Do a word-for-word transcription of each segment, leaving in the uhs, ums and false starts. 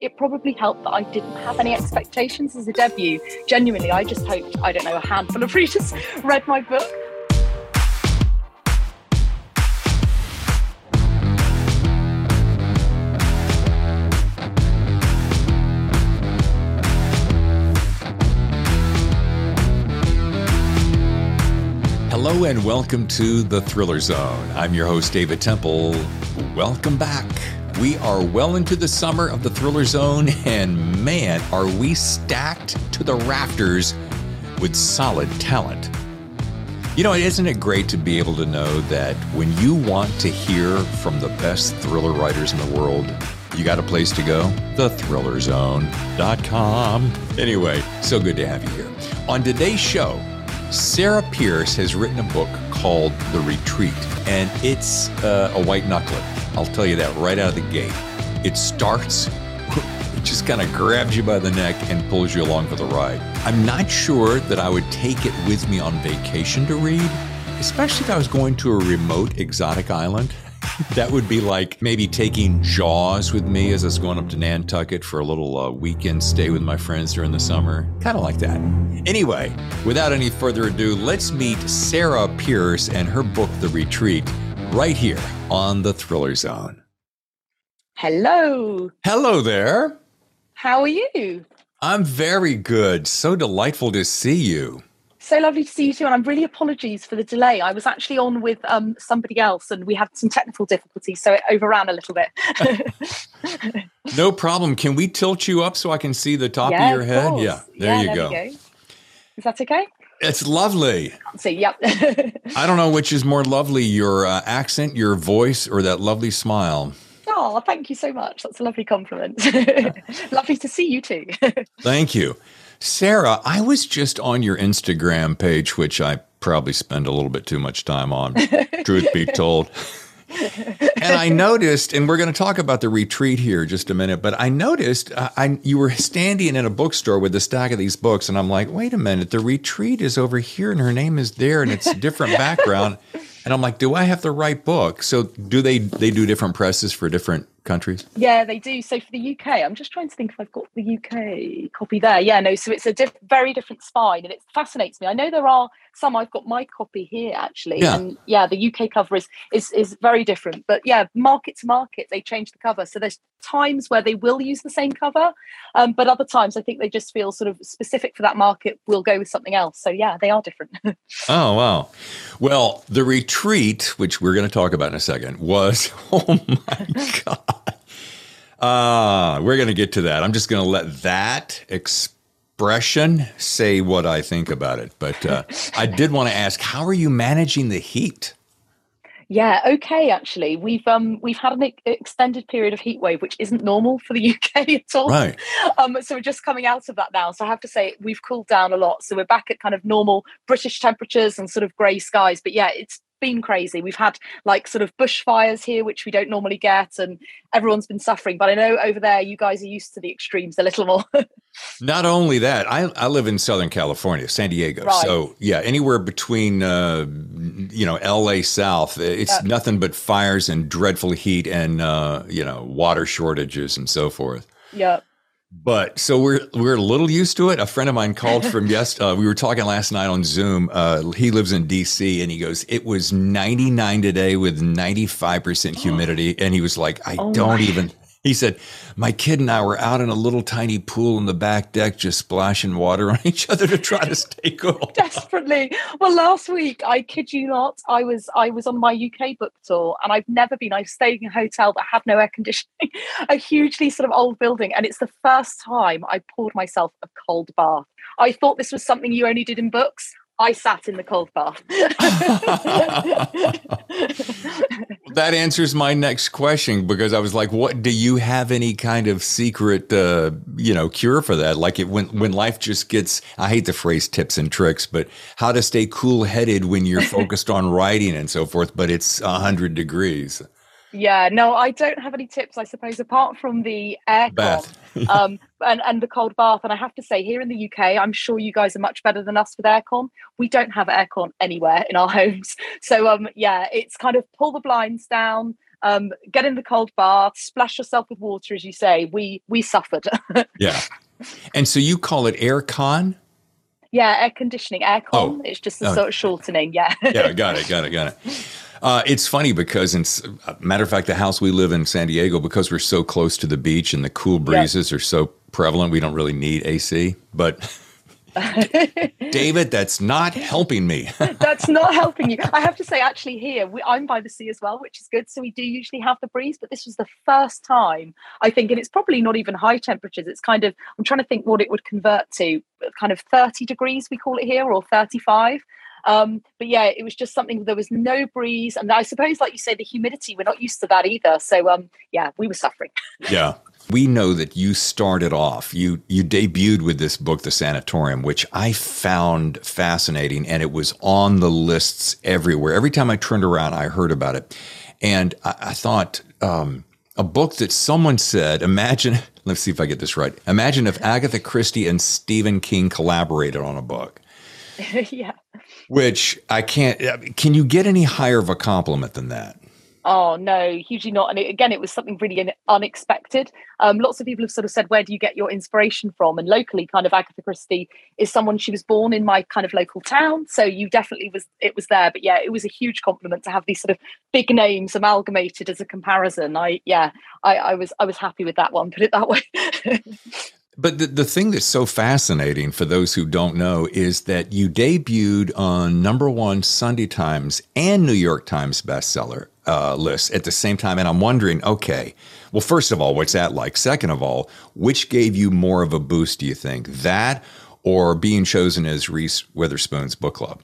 it probably helped that I didn't have any expectations as a debut. Genuinely, I just hoped, I don't know, a handful of readers read my book. Hello and welcome to The Thriller Zone. I'm your host, David Temple. Welcome back. We are well into the summer of The Thriller Zone, and man, are we stacked to the rafters with solid talent. You know, isn't it great to be able to know that when you want to hear from the best thriller writers in the world, you got a place to go? the thriller zone dot com. Anyway, so good to have you here. On today's show, Sarah Pearse has written a book called The Retreat, and it's uh, a white knuckler. I'll tell you that right out of the gate. It starts, it just kind of grabs you by the neck and pulls you along for the ride. I'm not sure that I would take it with me on vacation to read, especially if I was going to a remote exotic island. That would be like maybe taking Jaws with me as I was going up to Nantucket for a little uh, weekend stay with my friends during the summer. Kind of like that. Anyway, without any further ado, let's meet Sarah Pearse and her book, The Retreat, right here on The Thriller Zone. Hello. Hello there. How are you? I'm very good. So delightful to see you. So lovely to see you too, and I'm really apologies for the delay. I was actually on with um, somebody else, and we had some technical difficulties, so it overran a little bit. No problem. Can we tilt you up so I can see the top yeah, of your head? Of Yeah, there yeah, you there go. go. Is that okay? It's lovely. See, yep. I don't know which is more lovely, your uh, accent, your voice, or that lovely smile. Oh, thank you so much. That's a lovely compliment. Lovely to see you too. Thank you. Sarah, I was just on your Instagram page, which I probably spend a little bit too much time on, truth be told. And I noticed, and we're going to talk about The Retreat here in just a minute, but I noticed uh, I, you were standing in a bookstore with a stack of these books, and I'm like, wait a minute, The Retreat is over here, and her name is there, and it's a different background. And I'm like, do I have the right book? So do they they do different presses for different countries? Yeah, they do. So for the U K, I'm just trying to think if I've got the U K copy there. Yeah, no, so it's a diff- very different spine, and it fascinates me. I know there are some, I've got my copy here actually. Yeah. And yeah, the U K cover is, is is very different. But yeah, market to market, they change the cover. So there's times where they will use the same cover, um, but other times I think they just feel sort of specific for that market, will go with something else. So yeah, they are different. Oh, wow. Well, The Retreat, which we're going to talk about in a second, was, oh my God. Uh, we're going to get to that. I'm just going to let that expression say what I think about it. But uh, I did want to ask, how are you managing the heat? Yeah, okay, actually. We've um we've had an ex- extended period of heat wave, which isn't normal for the U K at all. Right. Um, so we're just coming out of that now. So I have to say we've cooled down a lot. So we're back at kind of normal British temperatures and sort of grey skies. But yeah, it's been crazy. We've had like sort of bushfires here, which we don't normally get, and everyone's been suffering. But I know over there you guys are used to the extremes a little more. Not only that, I, I live in Southern California, San Diego. Right. So yeah, anywhere between, uh, you know, L A South, it's Yep. nothing but fires and dreadful heat and, uh, you know, water shortages and so forth. Yeah. But so we're we're a little used to it. A friend of mine called from yes. Uh, we were talking last night on Zoom. Uh, he lives in D C and he goes, "It was ninety-nine today with ninety-five percent humidity," and he was like, "I Oh don't my. even." He said, "My kid and I were out in a little tiny pool in the back deck, just splashing water on each other to try to stay cool." Desperately. Well, last week, I kid you not, I was I was on my U K book tour, and I've never been. I was staying in a hotel that had no air conditioning, a hugely sort of old building, and it's the first time I poured myself a cold bath. I thought this was something you only did in books. I sat in the cold bath. That answers my next question, because I was like, what, do you have any kind of secret, uh, you know, cure for that? Like it, when, when life just gets, I hate the phrase tips and tricks, but how to stay cool headed when you're focused on writing and so forth, but it's a hundred degrees. Yeah, no, I don't have any tips, I suppose, apart from the aircon Bath. um, and, and the cold bath. And I have to say, here in the U K, I'm sure you guys are much better than us with aircon. We don't have aircon anywhere in our homes. So, um, yeah, it's kind of pull the blinds down, um, get in the cold bath, splash yourself with water, as you say. We we suffered. Yeah. And so you call it air con? Yeah, air conditioning, aircon. Oh. It's just a Oh. sort of shortening. Yeah. Yeah, got it, got it, got it. Uh, it's funny because, in uh, matter of fact, the house we live in San Diego, because we're so close to the beach and the cool breezes yep. are so prevalent, we don't really need A C. But David, that's not helping me. That's not helping you. I have to say, actually, here we, I'm by the sea as well, which is good. So we do usually have the breeze, but this was the first time, I think, and it's probably not even high temperatures. It's kind of, I'm trying to think what it would convert to, kind of thirty degrees, we call it here, or thirty-five. Um, but yeah, it was just something, there was no breeze. And I suppose, like you say, the humidity, we're not used to that either. So um, yeah, we were suffering. Yeah. We know that you started off, you you debuted with this book, The Sanatorium, which I found fascinating, and it was on the lists everywhere. Every time I turned around, I heard about it. And I, I thought, um, a book that someone said, imagine, let's see if I get this right. Imagine if Agatha Christie and Stephen King collaborated on a book. Yeah. Which I can't, can you get any higher of a compliment than that? Oh, no, hugely not. And it, again, it was something really unexpected. Um, lots of people have sort of said, where do you get your inspiration from? And locally, kind of Agatha Christie is someone, she was born in my kind of local town. So you definitely was, it was there. But yeah, it was a huge compliment to have these sort of big names amalgamated as a comparison. I, yeah, I, I was, I was happy with that one, put it that way. But the, the thing that's so fascinating for those who don't know is that you debuted on number one Sunday Times and New York Times bestseller uh, lists at the same time. And I'm wondering, okay, well, first of all, what's that like? Second of all, which gave you more of a boost, do you think? That or being chosen as Reese Witherspoon's book club?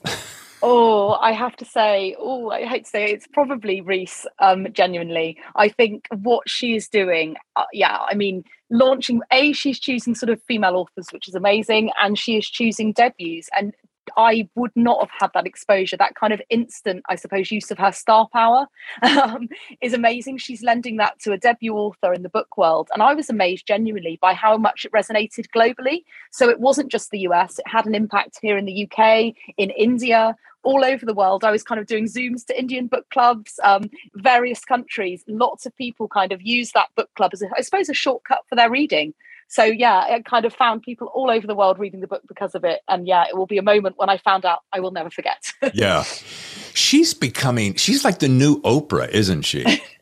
Oh, I have to say, oh, I hate to say it, it's probably Reese, um, genuinely. I think what she is doing, uh, yeah, I mean, launching, A, she's choosing sort of female authors, which is amazing, and she is choosing debuts. And I would not have had that exposure. That kind of instant, I suppose, use of her star power um, is amazing. She's lending that to a debut author in the book world. And I was amazed genuinely by how much it resonated globally. So it wasn't just the U S, it had an impact here in the U K, in India, all over the world. I was kind of doing Zooms to Indian book clubs, um, various countries. Lots of people kind of use that book club as, a, I suppose, a shortcut for their reading. So yeah, I kind of found people all over the world reading the book because of it. And yeah, it will be a moment when I found out I will never forget. Yeah. She's becoming, she's like the new Oprah, isn't she?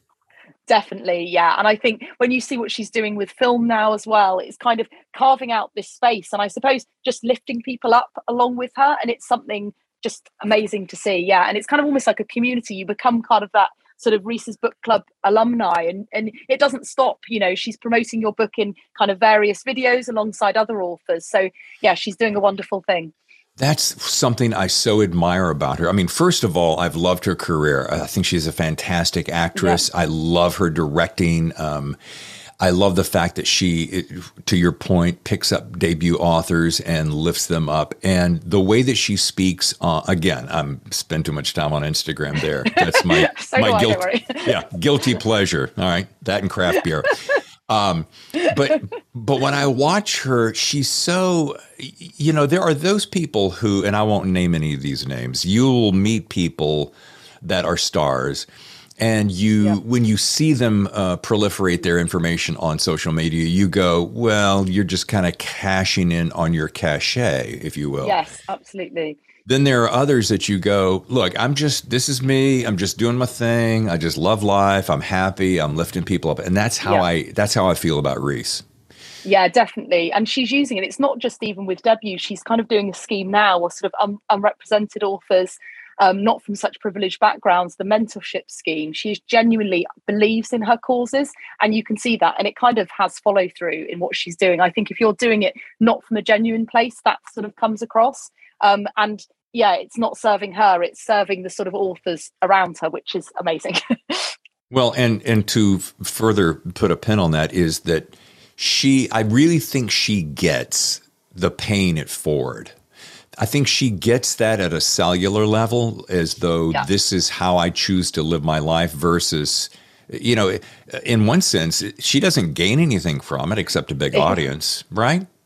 Definitely, yeah. And I think when you see what she's doing with film now as well, it's kind of carving out this space. And I suppose just lifting people up along with her. And it's something just amazing to see. Yeah. And it's kind of almost like a community. You become kind of that sort of Reese's Book Club alumni, and, and it doesn't stop. You know, she's promoting your book in kind of various videos alongside other authors. So yeah, she's doing a wonderful thing. That's something I so admire about her. I mean, first of all, I've loved her career. I think she's a fantastic actress. Yeah. I love her directing. Um, I love the fact that she, to your point, picks up debut authors and lifts them up. And the way that she speaks, uh, again, I'm spend too much time on Instagram there. That's my, so my I, guilty, yeah, guilty pleasure. All right. That and craft beer. Um, but, but when I watch her, she's so, you know, there are those people who, and I won't name any of these names, you'll meet people that are stars. And you, yeah. when you see them uh, proliferate their information on social media, you go, well, you're just kind of cashing in on your cachet, if you will. Yes, absolutely. Then there are others that you go, look, I'm just, this is me. I'm just doing my thing. I just love life. I'm happy. I'm lifting people up. And that's how yeah. I, that's how I feel about Reese. Yeah, definitely. And she's using it. It's not just even with debut. She's kind of doing a scheme now or sort of un- unrepresented authors. Um, not from such privileged backgrounds, the mentorship scheme. She genuinely believes in her causes, and you can see that. And it kind of has follow through in what she's doing. I think if you're doing it not from a genuine place, that sort of comes across. Um, and yeah, it's not serving her, it's serving the sort of authors around her, which is amazing. Well, and and to f- further put a pin on that is that she, I really think she gets the paying it forward. I think she gets that at a cellular level, as though yeah. this is how I choose to live my life versus, you know, in one sense, she doesn't gain anything from it except a big audience, right?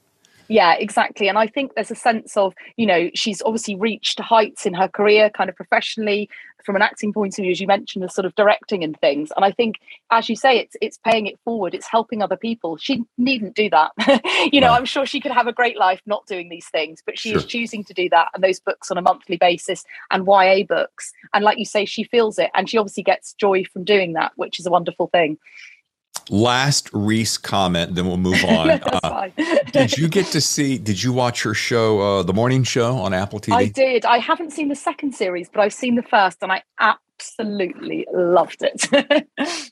Yeah, exactly. And I think there's a sense of, you know, she's obviously reached heights in her career, kind of professionally, from an acting point of view, as you mentioned, the sort of directing and things. And I think, as you say, it's it's paying it forward. It's helping other people. She needn't do that. you know, Right. I'm sure she could have a great life not doing these things, but she Sure. is choosing to do that. And those books on a monthly basis and Y A books. And like you say, she feels it. And she obviously gets joy from doing that, which is a wonderful thing. Last Reese comment, then we'll move on. That's uh, fine. did you get to see, did you watch her show, uh, The Morning Show on Apple T V? I did. I haven't seen the second series, but I've seen the first and I absolutely loved it.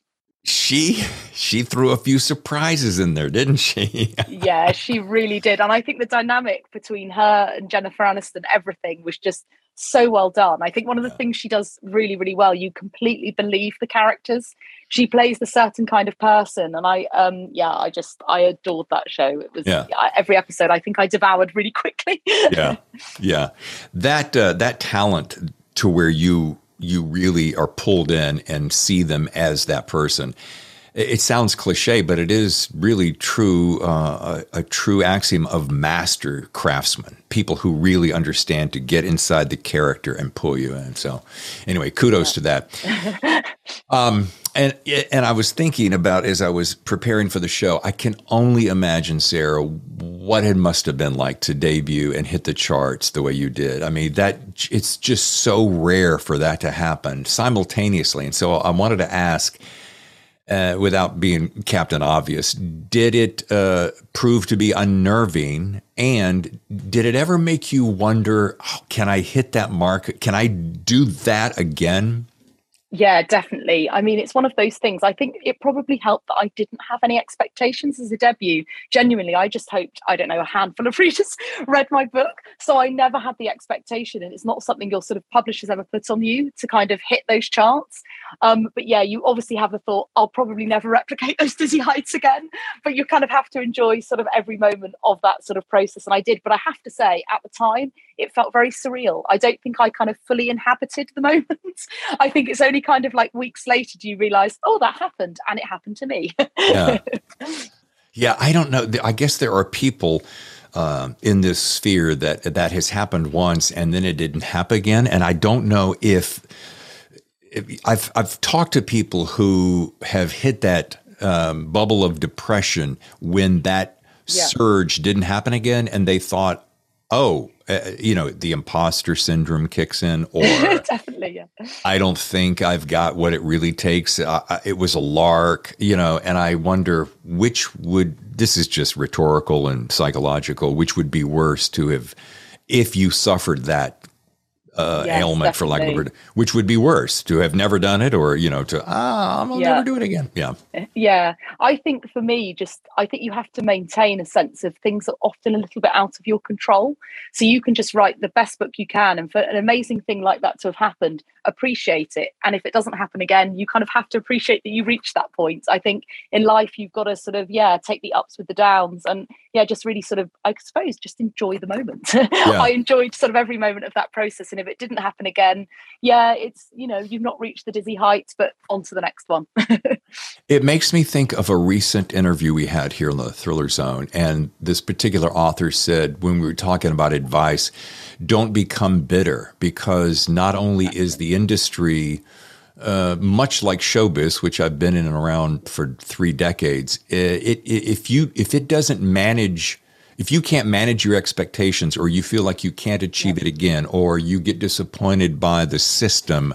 She she threw a few surprises in there, didn't she? Yeah, she really did. And I think the dynamic between her and Jennifer Aniston, everything was just so well done. I think one of the things she does really, really well, you completely believe the characters. She plays the certain kind of person. And I, um, yeah, I just, I adored that show. It was Yeah. yeah, every episode I think I devoured really quickly. yeah. Yeah. That, uh, that talent to where you, you really are pulled in and see them as that person. It sounds cliche, but it is really true, uh, a, a true axiom of master craftsmen, people who really understand to get inside the character and pull you in. So anyway, kudos to that. Um, and, and I was thinking about, as I was preparing for the show, I can only imagine, Sarah, what it must have been like to debut and hit the charts the way you did. I mean, that it's just so rare for that to happen simultaneously. And so I wanted to ask, Uh, without being Captain Obvious, did it uh, prove to be unnerving? And did it ever make you wonder, oh, can I hit that mark? Can I do that again? Yeah, definitely. I mean, it's one of those things. I think it probably helped that I didn't have any expectations as a debut. Genuinely, I just hoped, I don't know, a handful of readers read my book. So I never had the expectation. And it's not something your sort of publishers ever put on you to kind of hit those charts. Um, but yeah, you obviously have the thought, I'll probably never replicate those dizzy heights again. But you kind of have to enjoy sort of every moment of that sort of process. And I did. But I have to say, at the time, it felt very surreal. I don't think I kind of fully inhabited the moment. I think it's only kind of like weeks later do you realize, oh, that happened, and it happened to me. Yeah. Yeah, I don't know. I guess there are people uh, in this sphere that that has happened once and then it didn't happen again. And I don't know if, if I've I've talked to people who have hit that um, bubble of depression when that Yeah. surge didn't happen again, and they thought, oh, uh, you know, the imposter syndrome kicks in, or Definitely, yeah. I don't think I've got what it really takes. Uh, it was a lark, you know, and I wonder which would, this is just rhetorical and psychological, which would be worse to have, if you suffered that uh, Yes, ailment, for lack of a definitely. word, which would be worse to have never done it, or, you know, to, ah, I'll Yeah. never do it again. Yeah. Yeah, I think for me, just I think you have to maintain a sense of things that are often a little bit out of your control. So you can just write the best book you can, and for an amazing thing like that to have happened, appreciate it. And if it doesn't happen again, you kind of have to appreciate that you reached that point. I think in life you've got to sort of yeah take the ups with the downs, and yeah just really sort of, I suppose, just enjoy the moment. I enjoyed sort of every moment of that process, and if it didn't happen again, yeah, it's, you know, you've not reached the dizzy heights, but on to the next one. It makes me think of a recent interview we had here in the Thriller Zone. And this particular author said, when we were talking about advice, don't become bitter, because not only is the industry uh, much like showbiz, which I've been in and around for three decades, it, it, if you if it doesn't manage, if you can't manage your expectations, or you feel like you can't achieve it again, or you get disappointed by the system,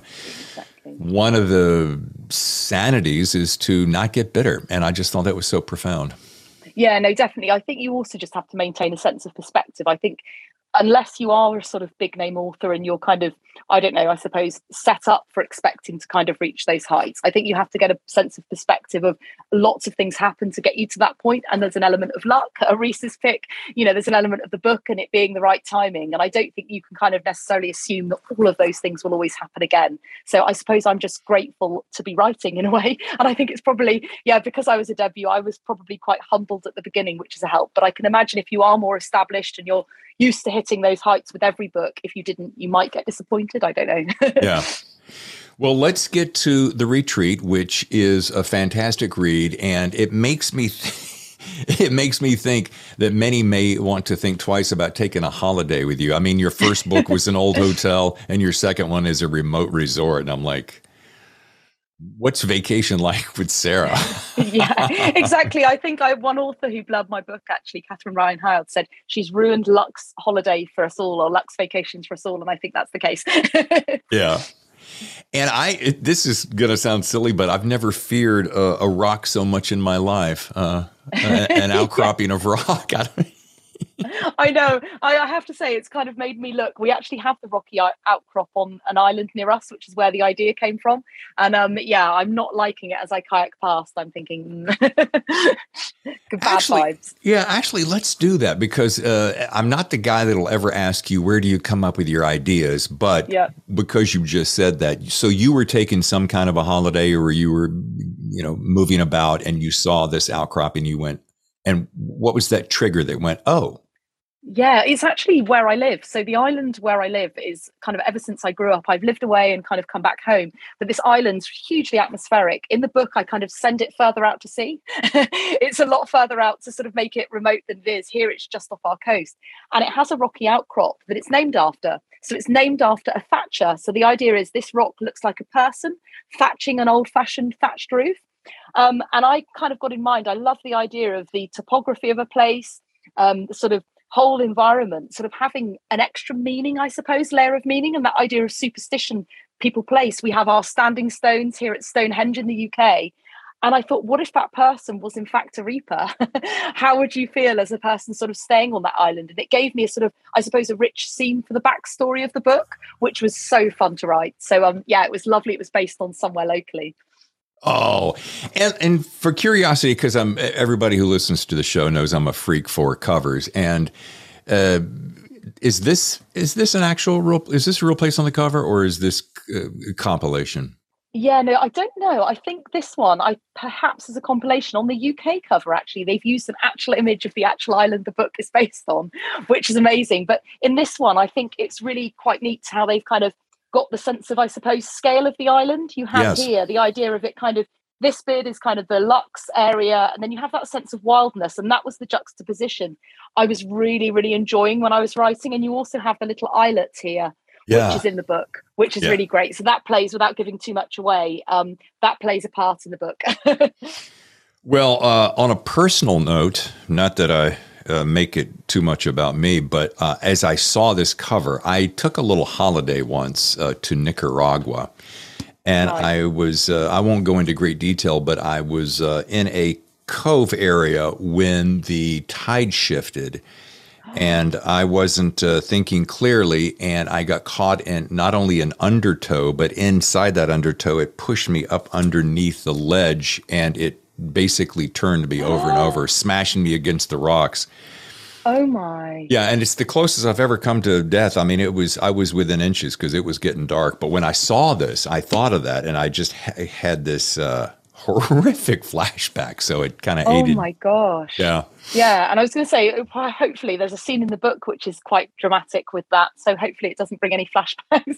one of the sanities is to not get bitter. And I just thought that was so profound. Yeah, no, definitely. I think you also just have to maintain a sense of perspective. I think unless you are a sort of big name author and you're kind of, I don't know, I suppose, set up for expecting to kind of reach those heights, I think you have to get a sense of perspective of lots of things happen to get you to that point. And there's an element of luck, a Reese's pick, you know, there's an element of the book and it being the right timing. And I don't think you can kind of necessarily assume that all of those things will always happen again. So I suppose I'm just grateful to be writing in a way. And I think it's probably, yeah, because I was a debut, I was probably quite humbled at the beginning, which is a help. But I can imagine if you are more established and you're used to hitting those heights with every book, if you didn't, you might get disappointed. I don't know. Yeah. Well, let's get to The Retreat, which is a fantastic read. And it makes me th- it makes me think that many may want to think twice about taking a holiday with you. I mean, your first book was an old hotel and your second one is a remote resort. And I'm like, what's vacation like with Sarah? Yeah, exactly. I think I one author who blurbed my book, actually, Catherine Ryan Howard, said she's ruined Lux holiday for us all, or Lux vacations for us all. And I think that's the case. Yeah. And I, it, this is going to sound silly, but I've never feared a, a rock so much in my life. Uh, an outcropping yeah. of rock. I, I know. I, I have to say, it's kind of made me look. We actually have the rocky outcrop on an island near us, which is where the idea came from. And um, yeah, I'm not liking it as I kayak past. I'm thinking, bad actually, vibes. Yeah, actually, let's do that, because uh, I'm not the guy that'll ever ask you, where do you come up with your ideas? But yeah. because you just said that, so you were taking some kind of a holiday, or you were, you know, moving about and you saw this outcropping, you went, and what was that trigger that went, oh, yeah, it's actually where I live. So the island where I live is kind of, ever since I grew up, I've lived away and kind of come back home. But this island's hugely atmospheric. In the book, I kind of send it further out to sea. It's a lot further out to sort of make it remote than it is. Here, it's just off our coast. And it has a rocky outcrop that it's named after. So it's named after a thatcher. So the idea is this rock looks like a person thatching an old-fashioned thatched roof. Um, and I kind of got in mind, I love the idea of the topography of a place, um, the sort of whole environment sort of having an extra meaning, I suppose, layer of meaning, and that idea of superstition people place. We have our standing stones here at Stonehenge in the U K. And I thought, what if that person was in fact a reaper? How would you feel as a person sort of staying on that island? And it gave me a sort of, I suppose, a rich scene for the backstory of the book, which was so fun to write. So um, yeah, it was lovely. It was based on somewhere locally. Oh, and, and for curiosity, because I'm everybody who listens to the show knows I'm a freak for covers. And uh, is this is this an actual real? Is this a real place on the cover, or is this uh, a compilation? Yeah, no, I don't know. I think this one, I perhaps is a compilation. On the U K cover, actually, they've used an actual image of the actual island the book is based on, which is amazing. But in this one, I think it's really quite neat how they've kind of got the sense of, I suppose, scale of the island. You have yes. here the idea of it kind of, this bit is kind of the Lux area, and then you have that sense of wildness, and that was the juxtaposition I was really, really enjoying when I was writing. And you also have the little islet here, yeah. which is in the book, which is yeah. really great. So that plays, without giving too much away, um, that plays a part in the book. Well, uh, on a personal note, not that I Uh, make it too much about me, but uh, as I saw this cover, I took a little holiday once uh, to Nicaragua, and nice. I was, uh, I won't go into great detail, but I was uh, in a cove area when the tide shifted, and I wasn't uh, thinking clearly, and I got caught in not only an undertow, but inside that undertow, it pushed me up underneath the ledge, and it basically turned me over and over, smashing me against the rocks. Oh my. Yeah, and it's the closest I've ever come to death. I mean, it was, I was within inches because it was getting dark. But when I saw this, I thought of that, and I just ha- had this uh, horrific flashback. So it kind of oh aided. Oh my gosh. Yeah. Yeah, and I was going to say, hopefully there's a scene in the book which is quite dramatic with that. So hopefully it doesn't bring any flashbacks.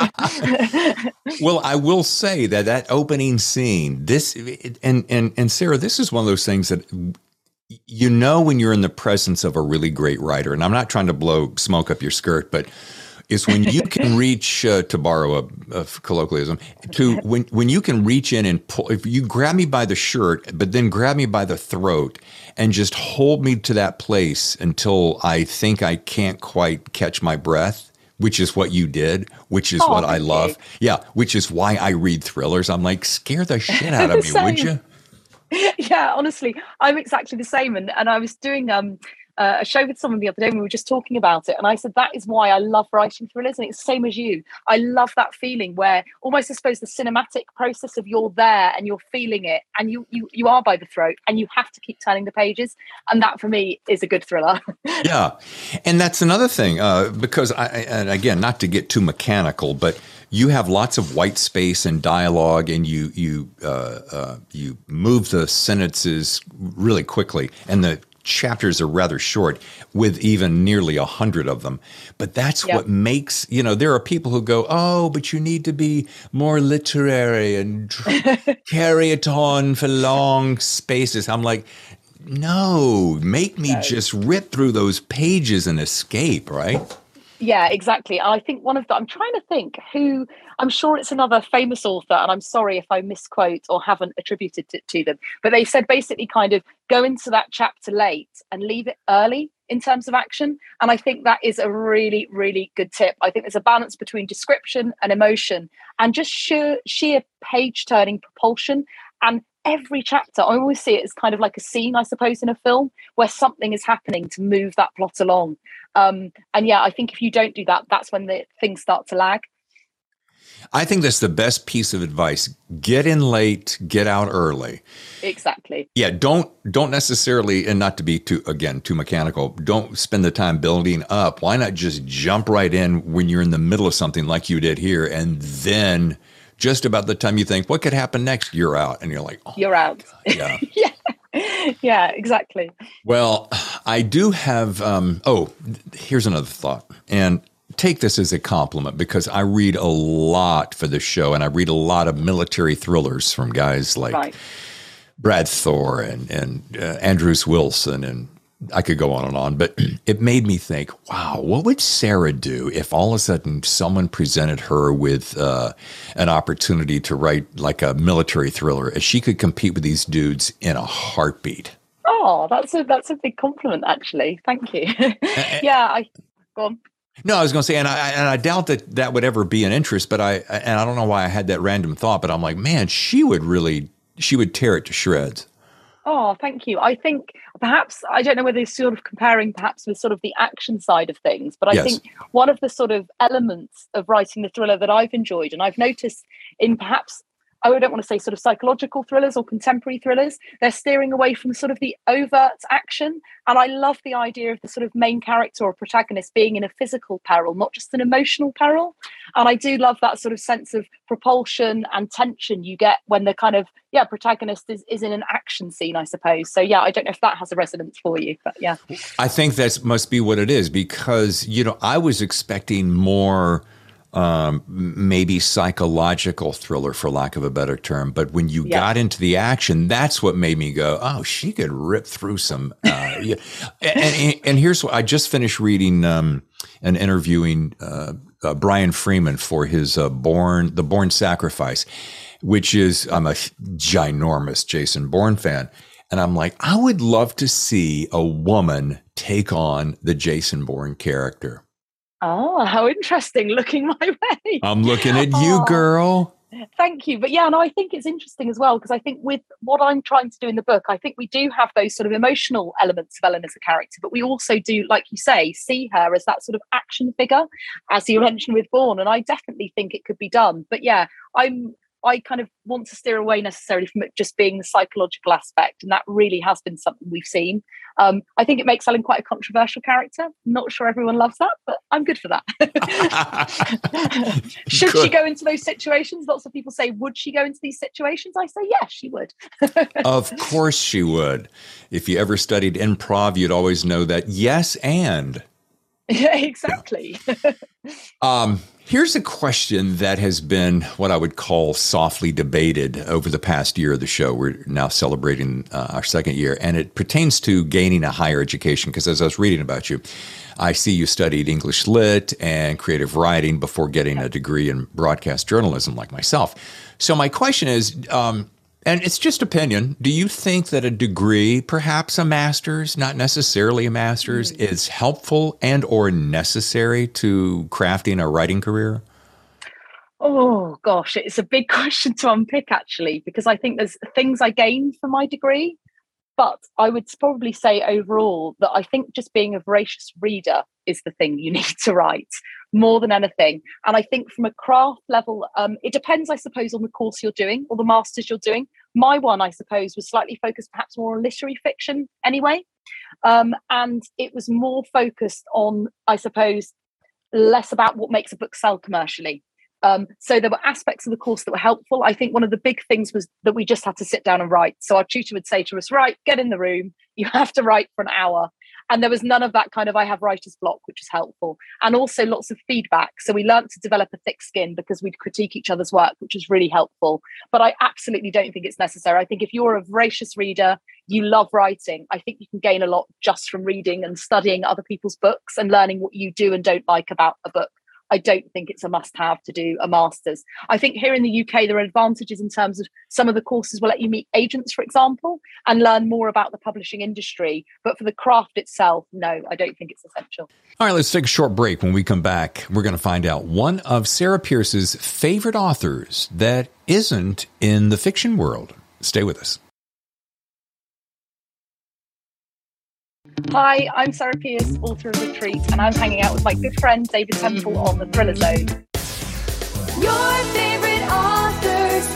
Well, I will say that that opening scene, this, and, and, and Sarah, this is one of those things that, you know, when you're in the presence of a really great writer, and I'm not trying to blow smoke up your skirt, but is when you can reach, uh, to borrow a, a colloquialism, to when, when you can reach in and pull, if you grab me by the shirt, but then grab me by the throat and just hold me to that place until I think I can't quite catch my breath, which is what you did, which is oh, what I love. You. Yeah, which is why I read thrillers. I'm like, scare the shit out of me, would you? Yeah, honestly, I'm exactly the same. And, and I was doing um, uh, a show with someone the other day, and we were just talking about it. And I said, that is why I love writing thrillers. And it's the same as you. I love that feeling where almost, I suppose, the cinematic process of you're there and you're feeling it, and you you you are by the throat, and you have to keep turning the pages. And that, for me, is a good thriller. Yeah. And that's another thing, uh, because, I, and again, not to get too mechanical, but you have lots of white space and dialogue, and you you uh, uh, you move the sentences really quickly, and the chapters are rather short, with even nearly a hundred of them. But that's yep. what makes, you know, there are people who go, oh, but you need to be more literary and carry it on for long spaces. I'm like, no, make me No. just rip through those pages and escape, right? Yeah, exactly. I think one of the, I'm trying to think who, I'm sure it's another famous author, and I'm sorry if I misquote or haven't attributed it to them, but they said basically kind of go into that chapter late and leave it early in terms of action. And I think that is a really, really good tip. I think there's a balance between description and emotion and just sheer, sheer page turning propulsion. And every chapter, I always see it as kind of like a scene, I suppose, in a film where something is happening to move that plot along. Um, and yeah, I think if you don't do that, that's when the things start to lag. I think that's the best piece of advice. Get in late, get out early. Exactly. Yeah, don't don't necessarily, and not to be too, again, too mechanical, don't spend the time building up. Why not just jump right in when you're in the middle of something like you did here, and then just about the time you think, what could happen next, you're out. And you're like, oh, you're out. Yeah. yeah. Yeah, exactly. Well, I do have, um, oh, here's another thought. And take this as a compliment because I read a lot for this show, and I read a lot of military thrillers from guys like right. Brad Thor and, and uh, Andrews Wilson, and I could go on and on, but it made me think, wow, what would Sarah do if all of a sudden someone presented her with uh, an opportunity to write like a military thriller, as she could compete with these dudes in a heartbeat? Oh, that's a that's a big compliment, actually. Thank you. yeah, I go on. No, I was going to say, and I and I doubt that that would ever be an interest, but I and I don't know why I had that random thought, but I'm like, man, she would really, she would tear it to shreds. Oh, thank you. I think perhaps, I don't know whether it's sort of comparing perhaps with sort of the action side of things, but I Yes. think one of the sort of elements of writing the thriller that I've enjoyed, and I've noticed in perhaps, I don't want to say sort of psychological thrillers or contemporary thrillers, they're steering away from sort of the overt action. And I love the idea of the sort of main character or protagonist being in a physical peril, not just an emotional peril. And I do love that sort of sense of propulsion and tension you get when the kind of, yeah, protagonist is, is in an action scene, I suppose. So, yeah, I don't know if that has a resonance for you, but yeah. I think that must be what it is because, you know, I was expecting more um, maybe psychological thriller, for lack of a better term. But when you Yeah. got into the action, that's what made me go, oh, she could rip through some. Uh, yeah. and, and, and here's what I just finished reading um, and interviewing uh, uh, Brian Freeman for his uh, Bourne, The Bourne Sacrifice, which is, I'm a ginormous Jason Bourne fan. And I'm like, I would love to see a woman take on the Jason Bourne character. Oh, how interesting. Looking my way. I'm looking at you, Oh. girl. Thank you. But yeah, no, I think it's interesting as well, because I think with what I'm trying to do in the book, I think we do have those sort of emotional elements of Ellen as a character, but we also do, like you say, see her as that sort of action figure, as you mentioned with Bourne. And I definitely think it could be done. But yeah, I'm I kind of want to steer away necessarily from it just being the psychological aspect. And that really has been something we've seen. Um, I think it makes Ellen quite a controversial character. Not sure everyone loves that, but I'm good for that. Should Good. she go into those situations? Lots of people say, would she go into these situations? I say, yes, she would. Of course she would. If you ever studied improv, you'd always know that. Yes, and. Yeah, exactly. Um, here's a question that has been what I would call softly debated over the past year of the show. We're now celebrating uh, our second year, and it pertains to gaining a higher education. Because as I was reading about you, I see you studied English Lit and creative writing before getting a degree in broadcast journalism like myself. So my question is, um, and it's just opinion, do you think that a degree, perhaps a master's, not necessarily a master's, mm. is helpful and or necessary to crafting a writing career? Oh, gosh, it's a big question to unpick, actually, because I think there's things I gained from my degree. But I would probably say overall that I think just being a voracious reader is the thing you need to write more than anything. And I think from a craft level, um, it depends, I suppose, on the course you're doing or the master's you're doing. My one, I suppose, was slightly focused perhaps more on literary fiction anyway. Um, and it was more focused on, I suppose, less about what makes a book sell commercially. Um, so there were aspects of the course that were helpful. I think one of the big things was that we just had to sit down and write. So our tutor would say to us, right, get in the room. You have to write for an hour. And there was none of that kind of, I have writer's block, which is helpful. And also lots of feedback. So we learned to develop a thick skin because we'd critique each other's work, which was really helpful. But I absolutely don't think it's necessary. I think if you're a voracious reader, you love writing, I think you can gain a lot just from reading and studying other people's books and learning what you do and don't like about a book. I don't think it's a must-have to do a master's. I think here in the U K, there are advantages in terms of some of the courses will let you meet agents, for example, and learn more about the publishing industry. But for the craft itself, no, I don't think it's essential. All right, let's take a short break. When we come back, we're going to find out one of Sarah Pearse's favorite authors that isn't in the fiction world. Stay with us. Hi, I'm Sarah Pearse, author of Retreat, and I'm hanging out with my good friend David Temple on the Thriller Zone. Your favorite authors,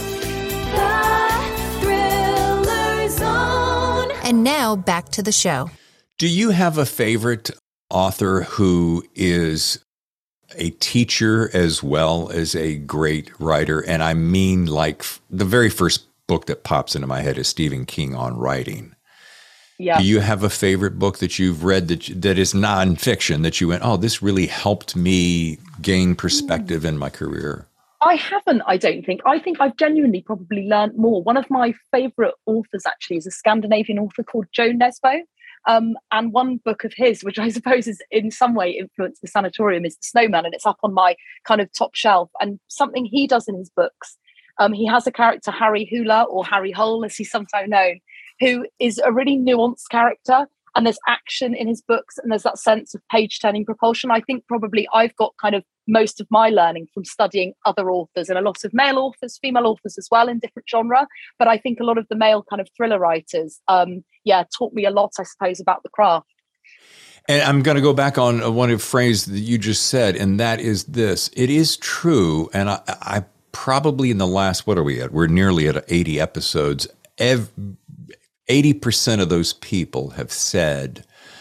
the Thriller Zone. And now back to the show. Do you have a favorite author who is a teacher as well as a great writer? And I mean, like, the very first book that pops into my head is Stephen King on writing. Yeah. Do you have a favorite book that you've read that that is nonfiction that you went, oh, this really helped me gain perspective in my career? I haven't, I don't think. I think I've genuinely probably learned more. One of my favorite authors actually is a Scandinavian author called Jo Nesbø. Um, and one book of his, which I suppose is in some way influenced the Sanatorium, is The Snowman, and it's up on my kind of top shelf. And something he does in his books, um, he has a character, Harry Hula, or Harry Hole, as he's sometimes known, who is a really nuanced character, and there's action in his books, and there's that sense of page-turning propulsion. I think probably I've got kind of most of my learning from studying other authors, and a lot of male authors, female authors as well in different genre. But I think a lot of the male kind of thriller writers, um, yeah, taught me a lot, I suppose, about the craft. And I'm going to go back on one of the phrase that you just said, and that is this. It is true, and I, I probably in the last, what are we at? We're nearly at eighty episodes. Every eighty percent of those people have said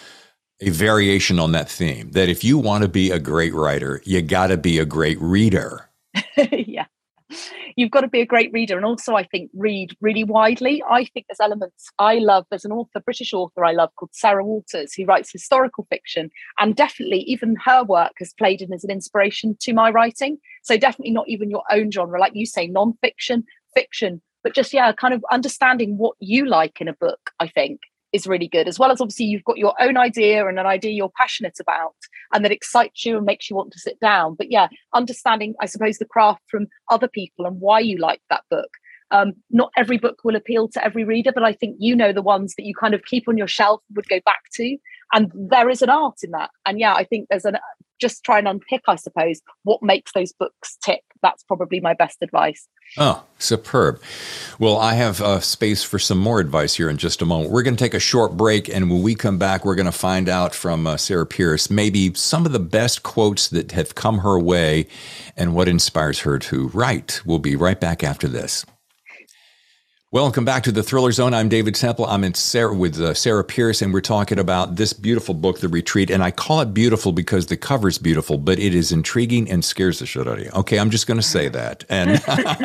a variation on that theme, that if you want to be a great writer, you got to be a great reader. Yeah, you've got to be a great reader. And also, I think, read really widely. I think there's elements I love. There's an author, British author I love called Sarah Waters, who writes historical fiction. And definitely even her work has played in as an inspiration to my writing. So definitely not even your own genre, like you say, non-fiction, fiction. But just, yeah, kind of understanding what you like in a book, I think, is really good. As well as obviously you've got your own idea and an idea you're passionate about and that excites you and makes you want to sit down. But yeah, understanding, I suppose, the craft from other people and why you like that book. Um, not every book will appeal to every reader, but I think you know the ones that you kind of keep on your shelf, would go back to. And there is an art in that. And yeah, I think there's an, just try and unpick, I suppose, what makes those books tick. That's probably my best advice. Oh, superb. Well, I have uh, space for some more advice here in just a moment. We're going to take a short break, and when we come back, we're going to find out from uh, Sarah Pearse maybe some of the best quotes that have come her way and what inspires her to write. We'll be right back after this. Welcome back to the Thriller Zone. I'm David Temple. I'm in Sarah with uh, Sarah Pearse, and we're talking about this beautiful book, The Retreat. And I call it beautiful because the cover's beautiful, but it is intriguing and scares the shit out of you. Okay, I'm just going to say that. And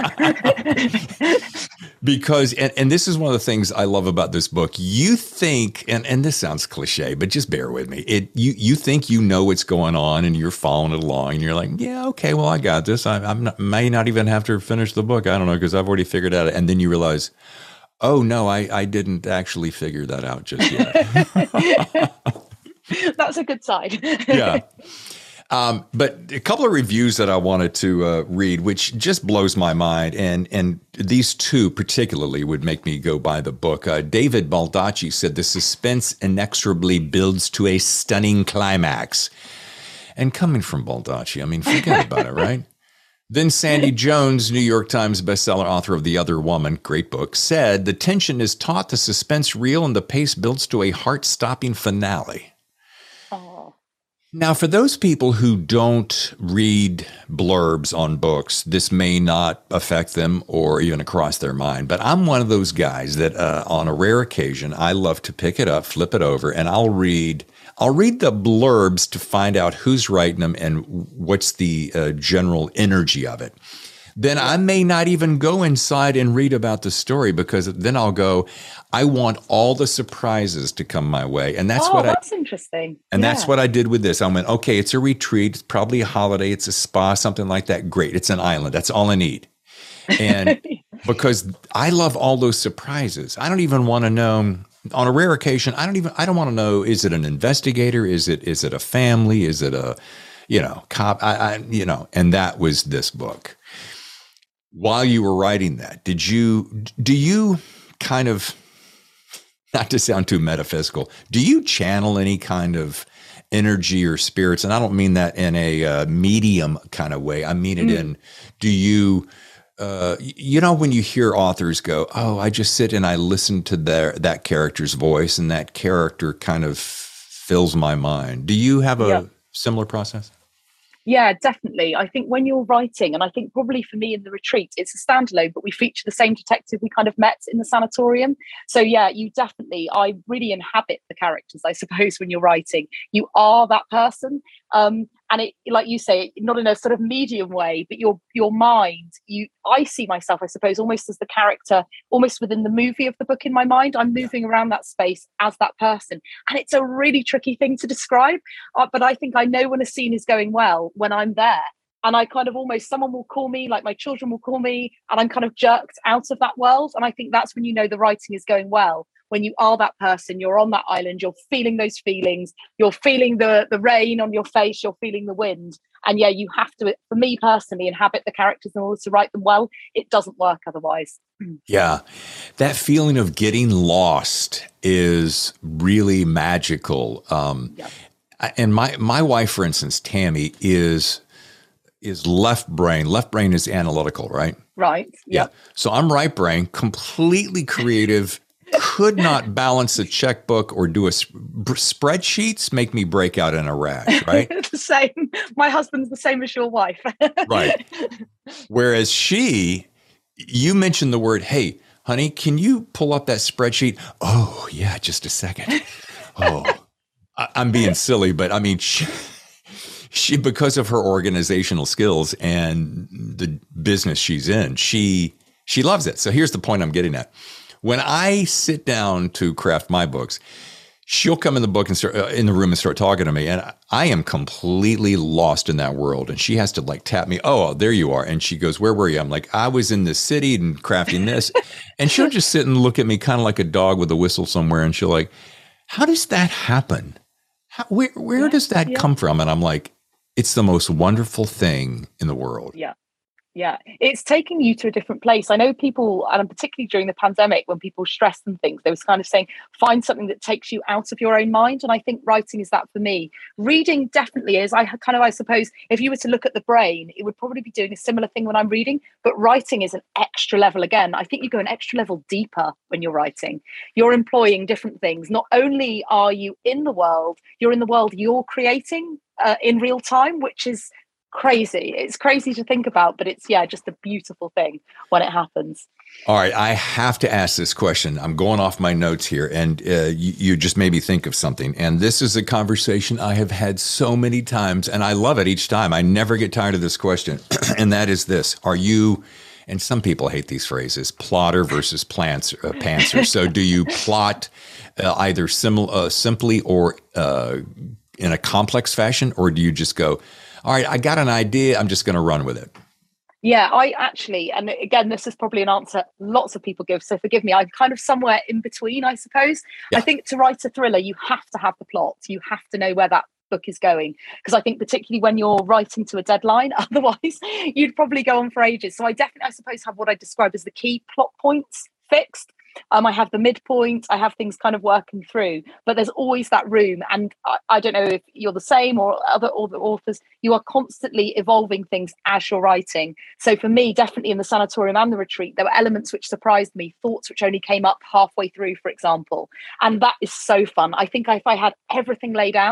because, and, and this is one of the things I love about this book. You think, and, and this sounds cliche, but just bear with me. It you you think you know what's going on, and you're following it along, and you're like, yeah, okay, well, I got this. I I'm not, may not even have to finish the book. I don't know, because I've already figured it out. And then you realize, oh, no, I, I didn't actually figure that out just yet. That's a good side. Yeah. Um, but a couple of reviews that I wanted to uh, read, which just blows my mind. And, and these two particularly would make me go buy the book. Uh, David Baldacci said, the suspense inexorably builds to a stunning climax. And coming from Baldacci, I mean, forget about it, right? Then Sandy Jones, New York Times bestseller author of The Other Woman, great book, said, the tension is taut, the suspense real, and the pace builds to a heart-stopping finale. Oh. Now, for those people who don't read blurbs on books, this may not affect them or even cross their mind. But I'm one of those guys that uh, on a rare occasion, I love to pick it up, flip it over, and I'll read I'll read the blurbs to find out who's writing them and what's the uh, general energy of it. Then I may not even go inside and read about the story because then I'll go, I want all the surprises to come my way. And that's oh, what that's I, interesting. And yeah. that's what I did with this. I went, okay, it's a retreat. It's probably a holiday. It's a spa, something like that. Great. It's an island. That's all I need. And because I love all those surprises, I don't even want to know on a rare occasion. I don't even, I don't want to know, is it an investigator? Is it, is it a family? Is it a, you know, cop? I, I you know, and that was this book. While you were writing that, did you, do you kind of, not to sound too metaphysical, do you channel any kind of energy or spirits? And I don't mean that in a uh, medium kind of way. I mean it mm. in, do you, uh, you know, when you hear authors go, oh, I just sit and I listen to their, that character's voice and that character kind of fills my mind. Do you have a yep. similar process? Yeah, definitely. I think when you're writing, and I think probably for me in the retreat, it's a standalone, but we feature the same detective we kind of met in the sanatorium. So yeah, you definitely, I really inhabit the characters, I suppose, when you're writing. You are that person. Um, and it, like you say, not in a sort of medium way, but your your mind, you I see myself, I suppose, almost as the character, almost within the movie of the book in my mind. I'm moving around that space as that person. And it's a really tricky thing to describe. Uh, but I think I know when a scene is going well when I'm there. And I kind of almost, someone will call me, like my children will call me, and I'm kind of jerked out of that world. And I think that's when you know the writing is going well. When you are that person, you're on that island, you're feeling those feelings, you're feeling the, the rain on your face, you're feeling the wind. And yeah, you have to, for me personally, inhabit the characters in order to write them well. It doesn't work otherwise. Yeah. That feeling of getting lost is really magical. Um, yeah. And my, my wife, for instance, Tammy, is is left brain. Left brain is analytical, right? Right. Yeah. Yep. So I'm right brain, completely creative, could not balance a checkbook or do a sp- spreadsheets, make me break out in a rash, right? The same. My husband's the same as your wife. Right. Whereas she, you mentioned the word, hey, honey, can you pull up that spreadsheet? Oh, yeah, just a second. Oh, I- I'm being silly, but I mean, she, she, because of her organizational skills and the business she's in, she she loves it. So here's the point I'm getting at. When I sit down to craft my books, she'll come in the book and start uh, in the room and start talking to me, and I am completely lost in that world. And she has to like tap me. Oh, there you are. And she goes, "Where were you?" I'm like, "I was in the city and crafting this." And she'll just sit and look at me, kind of like a dog with a whistle somewhere, and she'll like, "How does that happen? How, where where yeah, does that yeah. come from?" And I'm like, it's the most wonderful thing in the world. Yeah. Yeah, it's taking you to a different place. I know people, and particularly during the pandemic, when people stressed and things, they was kind of saying, find something that takes you out of your own mind. And I think writing is that for me. Reading definitely is. I kind of, I suppose, if you were to look at the brain, it would probably be doing a similar thing when I'm reading. But writing is an extra level again. I think you go an extra level deeper when you're writing. You're employing different things. Not only are you in the world, you're in the world you're creating uh, in real time, which is crazy. It's crazy to think about, but it's, yeah, just a beautiful thing when it happens. All right. I have to ask this question. I'm going off my notes here, and uh, you, you just made me think of something. And this is a conversation I have had so many times, and I love it each time. I never get tired of this question. And that is this. Are you, and some people hate these phrases, plotter versus plants, uh, pantser. So do you plot uh, either sim- uh, simply or uh, in a complex fashion, or do you just go, all right, I got an idea, I'm just going to run with it? Yeah, I actually, and again, this is probably an answer lots of people give, so forgive me, I'm kind of somewhere in between, I suppose. Yeah. I think to write a thriller, you have to have the plot. You have to know where that book is going. Because I think particularly when you're writing to a deadline, otherwise you'd probably go on for ages. So I definitely, I suppose, have what I describe as the key plot points fixed. Um, I have the midpoint, I have things kind of working through, but there's always that room. And I, I don't know if you're the same or other, other authors, you are constantly evolving things as you're writing. So for me, definitely in the sanatorium and the retreat, there were elements which surprised me, thoughts which only came up halfway through, for example. And that is so fun. I think if I had everything laid out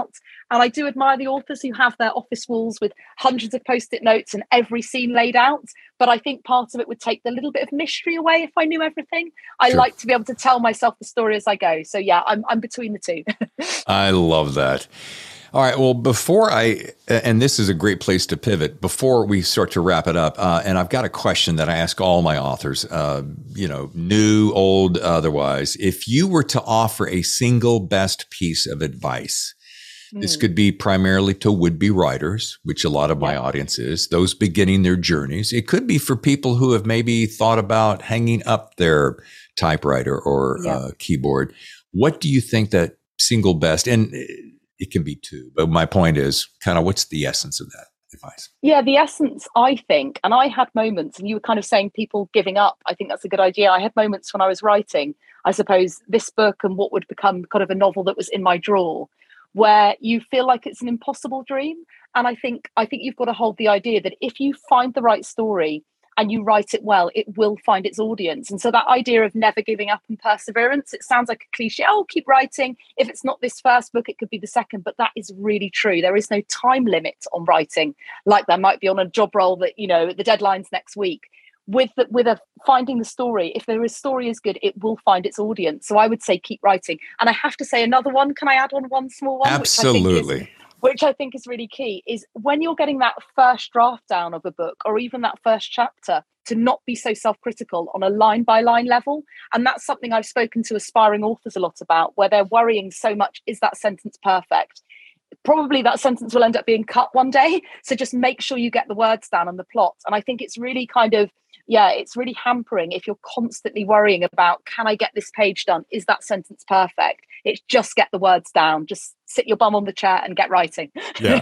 And I do admire the authors who have their office walls with hundreds of post-it notes and every scene laid out. But I think part of it would take the little bit of mystery away if I knew everything. I Sure. like to be able to tell myself the story as I go. So yeah, I'm I'm between the two. I love that. All right. Well, before I, and this is a great place to pivot, before we start to wrap it up, uh, and I've got a question that I ask all my authors, uh, you know, new, old, otherwise. If you were to offer a single best piece of advice, mm. this could be primarily to would-be writers, which a lot of my yeah. audience is, those beginning their journeys. It could be for people who have maybe thought about hanging up their typewriter or yeah. uh, keyboard. What do you think that single best, and it can be two, but my point is kind of what's the essence of that advice? Yeah, the essence, I think, and I had moments, and you were kind of saying people giving up. I think that's a good idea. I had moments when I was writing, I suppose, this book and what would become kind of a novel that was in my drawer, where you feel like it's an impossible dream. And I think I think you've got to hold the idea that if you find the right story and you write it well, it will find its audience. And so that idea of never giving up and perseverance, it sounds like a cliche. Oh, keep writing. If it's not this first book, it could be the second. But that is really true. There is no time limit on writing, like there might be on a job role that, you know, the deadline's next week. With the, with a finding the story, if there is story is good, it will find its audience. So I would say keep writing. And I have to say another one. Can I add on one small one? Absolutely. Which I think is really key, is when you're getting that first draft down of a book or even that first chapter, to not be so self-critical on a line by line level. And that's something I've spoken to aspiring authors a lot about, where they're worrying so much, is that sentence perfect? Probably that sentence will end up being cut one day. So just make sure you get the words down and the plot. And I think it's really kind of, yeah, it's really hampering if you're constantly worrying about, can I get this page done? Is that sentence perfect? It's just get the words down. Just sit your bum on the chair and get writing. Yeah.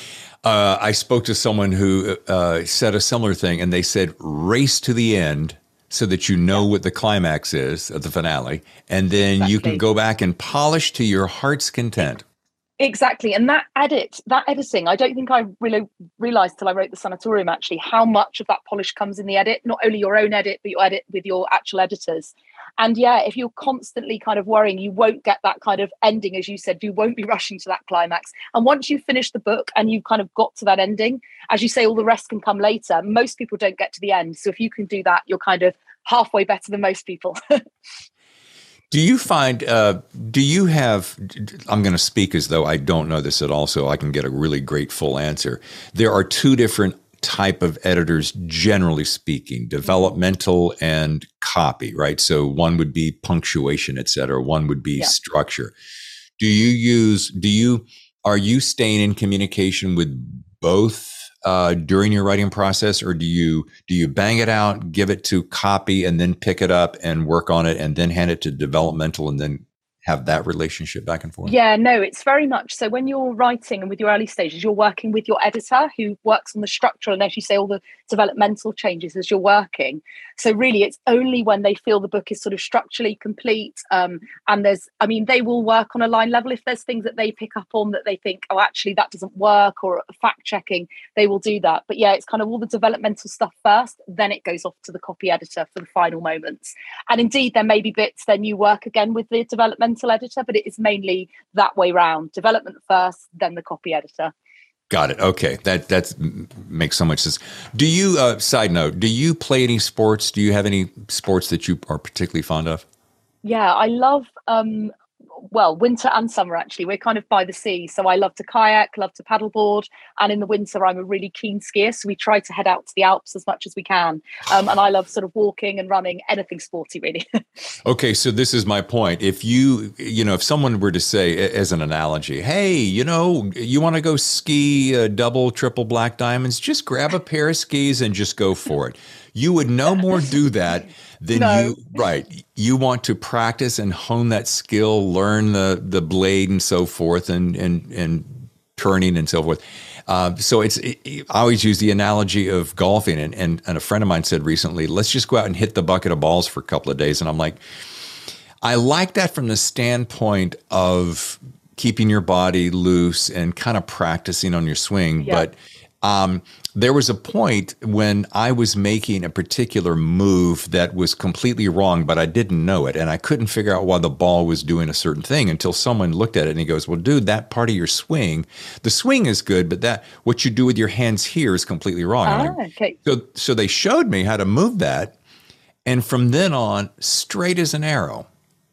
Uh, I spoke to someone who uh, said a similar thing, and they said, race to the end so that you know what the climax is of the finale. And then exactly. you can go back and polish to your heart's content. Exactly. And that edit, that editing, I don't think I really realized till I wrote the sanatorium, actually, how much of that polish comes in the edit, not only your own edit, but your edit with your actual editors. And yeah, if you're constantly kind of worrying, you won't get that kind of ending, as you said, you won't be rushing to that climax. And once you've finished the book and you've kind of got to that ending, as you say, all the rest can come later. Most people don't get to the end. So if you can do that, you're kind of halfway better than most people. Do you find, uh, do you have, I'm going to speak as though I don't know this at all, so I can get a really great full answer. There are two different type of editors, generally speaking, developmental and copy, right? So one would be punctuation, et cetera. One would be yeah. structure. Do you use, do you, are you staying in communication with both uh, during your writing process, or do you, do you bang it out, give it to copy and then pick it up and work on it and then hand it to developmental and then have that relationship back and forth? Yeah, no, it's very much so. When you're writing and with your early stages, you're working with your editor who works on the structural and, as you say, all the developmental changes as you're working. So really, it's only when they feel the book is sort of structurally complete. Um, and there's, I mean, they will work on a line level. If there's things that they pick up on that they think, oh, actually, that doesn't work, or fact checking, they will do that. But yeah, it's kind of all the developmental stuff first, then it goes off to the copy editor for the final moments. And indeed, there may be bits, then you work again with the developmental editor, but it is mainly that way round. Development first, then the copy editor. Got it. Okay. That that makes so much sense. Do you, uh, side note, do you play any sports? Do you have any sports that you are particularly fond of? Yeah, I love, um, well, winter and summer, actually. We're kind of by the sea. So I love to kayak, love to paddleboard. And in the winter, I'm a really keen skier. So we try to head out to the Alps as much as we can. Um, and I love sort of walking and running, anything sporty, really. Okay. So this is my point. If you, you know, if someone were to say, as an analogy, hey, you know, you want to go ski uh, double, triple black diamonds, just grab a pair of skis and just go for it. You would no more do that than no. you, right. You want to practice and hone that skill, learn the, the blade and so forth, and, and, and turning and so forth. Uh, so it's, it, I always use the analogy of golfing, and, and, and a friend of mine said recently, let's just go out and hit the bucket of balls for a couple of days. And I'm like, I like that from the standpoint of keeping your body loose and kind of practicing on your swing. Yeah. But Um, there was a point when I was making a particular move that was completely wrong, but I didn't know it. And I couldn't figure out why the ball was doing a certain thing until someone looked at it and he goes, well, dude, that part of your swing, the swing is good, but that what you do with your hands here is completely wrong. Ah, like, okay. So, so they showed me how to move that. And from then on, straight as an arrow.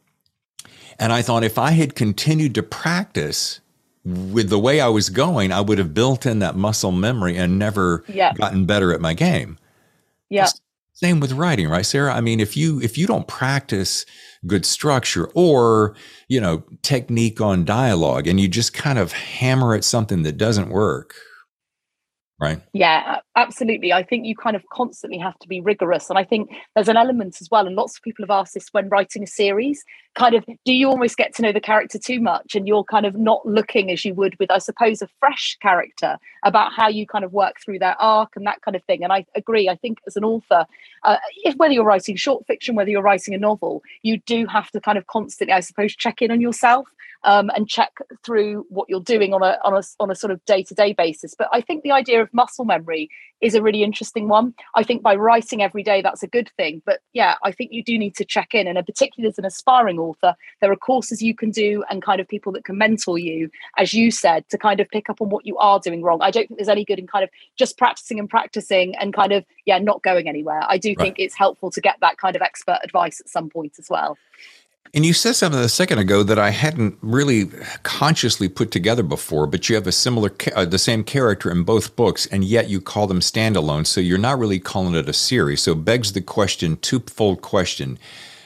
And I thought if I had continued to practice with the way I was going, I would have built in that muscle memory and never yeah. gotten better at my game. Yeah. Same with writing, right, Sarah? I mean, if you if you don't practice good structure or, you know, technique on dialogue and you just kind of hammer at something that doesn't work, right? Yeah, absolutely. I think you kind of constantly have to be rigorous. And I think there's an element as well, and lots of people have asked this when writing a series, kind of, do you almost get to know the character too much and you're kind of not looking as you would with, I suppose, a fresh character about how you kind of work through their arc and that kind of thing. And I agree. I think as an author, uh, if whether you're writing short fiction, whether you're writing a novel, you do have to kind of constantly, I suppose, check in on yourself. Um, and check through what you're doing on a on a on a sort of day-to-day basis. But I think the idea of muscle memory is a really interesting one. I think by writing every day, that's a good thing. But yeah, I think you do need to check in. And particularly as an aspiring author, there are courses you can do and kind of people that can mentor you, as you said, to kind of pick up on what you are doing wrong. I don't think there's any good in kind of just practicing and practicing and kind of, yeah, not going anywhere. I do right. think it's helpful to get that kind of expert advice at some point as well. And you said something a second ago that I hadn't really consciously put together before, but you have a similar, uh, the same character in both books, and yet you call them standalone. So you're not really calling it a series. So it begs the question, twofold question.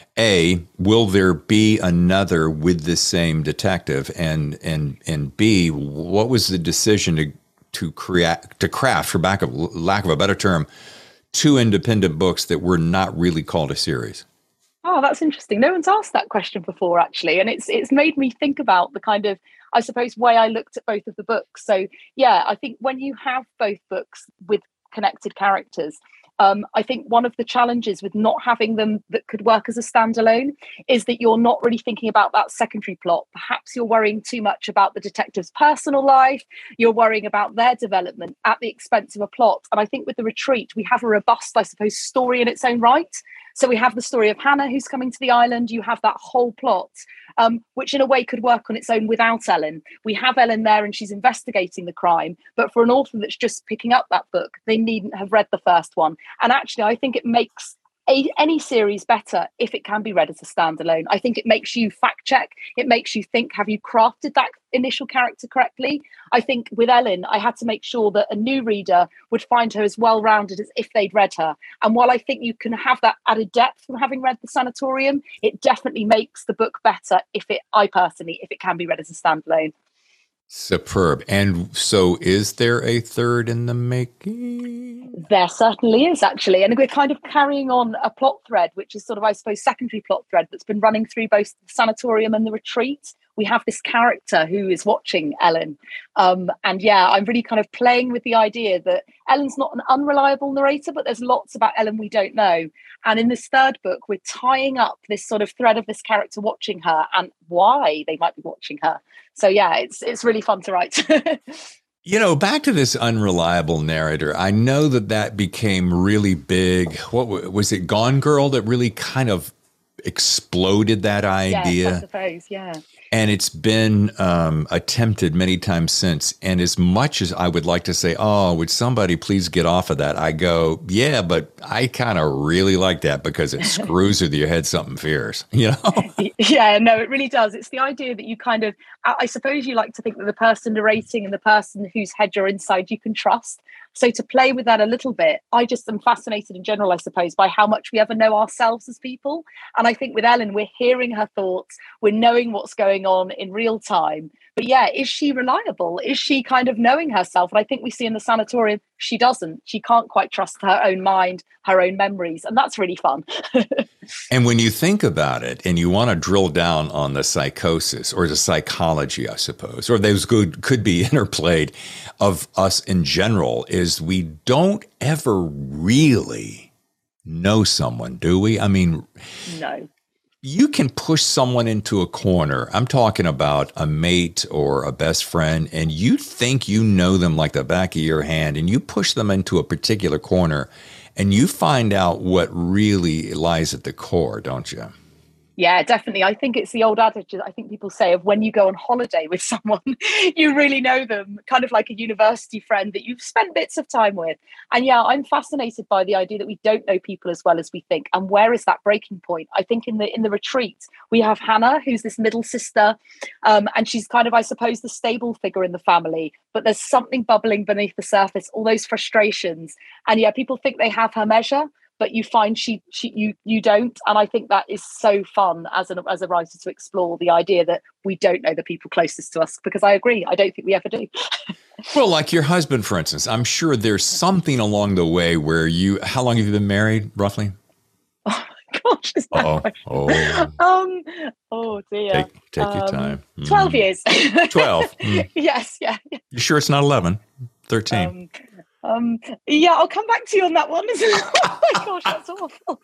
A, will there be another with the same detective? And and and B, what was the decision to to create to craft, for lack of lack of a better term, two independent books that were not really called a series? Oh, that's interesting. No one's asked that question before, actually. And it's it's made me think about the kind of, I suppose, way I looked at both of the books. So, yeah, I think when you have both books with connected characters, um, I think one of the challenges with not having them that could work as a standalone is that you're not really thinking about that secondary plot. Perhaps you're worrying too much about the detective's personal life. You're worrying about their development at the expense of a plot. And I think with The Retreat, we have a robust, I suppose, story in its own right. So we have the story of Hannah who's coming to the island. You have that whole plot, um, which in a way could work on its own without Ellen. We have Ellen there and she's investigating the crime. But for an author that's just picking up that book, they needn't have read the first one. And actually, I think it makes a, any series better if it can be read as a standalone. I think it makes you fact check. It makes you think, have you crafted that initial character correctly? I think with Ellen, I had to make sure that a new reader would find her as well-rounded as if they'd read her. And while I think you can have that added depth from having read The Sanatorium, it definitely makes the book better if it, I personally, if it can be read as a standalone. Superb. And so is there a third in the making? There certainly is, actually. And we're kind of carrying on a plot thread, which is sort of, I suppose, secondary plot thread that's been running through both The Sanatorium and The Retreat. We have this character who is watching Ellen. Um, and yeah, I'm really kind of playing with the idea that Ellen's not an unreliable narrator, but there's lots about Ellen we don't know. And in this third book, we're tying up this sort of thread of this character watching her and why they might be watching her. So yeah, it's it's really fun to write. You know, back to this unreliable narrator, I know that that became really big. What was it, Gone Girl, that really kind of exploded that idea? Yes, I suppose, yeah. And it's been um, attempted many times since. And as much as I would like to say, oh, would somebody please get off of that? I go, yeah, but I kind of really like that because it screws with your head something fierce, you know? Yeah, no, it really does. It's the idea that you kind of, I suppose you like to think that the person narrating and the person whose head you're inside you can trust. So to play with that a little bit, I just am fascinated in general, I suppose, by how much we ever know ourselves as people. And I think with Ellen, we're hearing her thoughts, we're knowing what's going on in real time. But yeah, is she reliable? Is she kind of knowing herself? And I think we see in The Sanatorium, she doesn't. She can't quite trust her own mind, her own memories. And that's really fun. And when you think about it and you want to drill down on the psychosis or the psychology, I suppose, or those could, could be interplayed of us in general, is we don't ever really know someone, do we? I mean, no. you can push someone into a corner. I'm talking about a mate or a best friend, and you think you know them like the back of your hand, and you push them into a particular corner, and you find out what really lies at the core, don't you? Yeah, definitely. I think it's the old adage, I think people say, of when you go on holiday with someone, you really know them, kind of like a university friend that you've spent bits of time with. And yeah, I'm fascinated by the idea that we don't know people as well as we think. And where is that breaking point? I think in the in the retreat, we have Hannah, who's this middle sister, um, and she's kind of, I suppose, the stable figure in the family. But there's something bubbling beneath the surface, all those frustrations. And yeah, people think they have her measure, but you find she, she you you don't. And I think that is so fun as an as a writer to explore the idea that we don't know the people closest to us, because I agree, I don't think we ever do. Well, like your husband, for instance, I'm sure there's something along the way where you, how long have you been married, roughly? Oh my gosh, is that oh, oh. um oh dear. Take, take um, your time. Mm. twelve years. twelve. Mm. Yes, yeah. You sure it's not eleven? thirteen. Um, Um, yeah, I'll come back to you on that one. Oh my gosh, that's awful.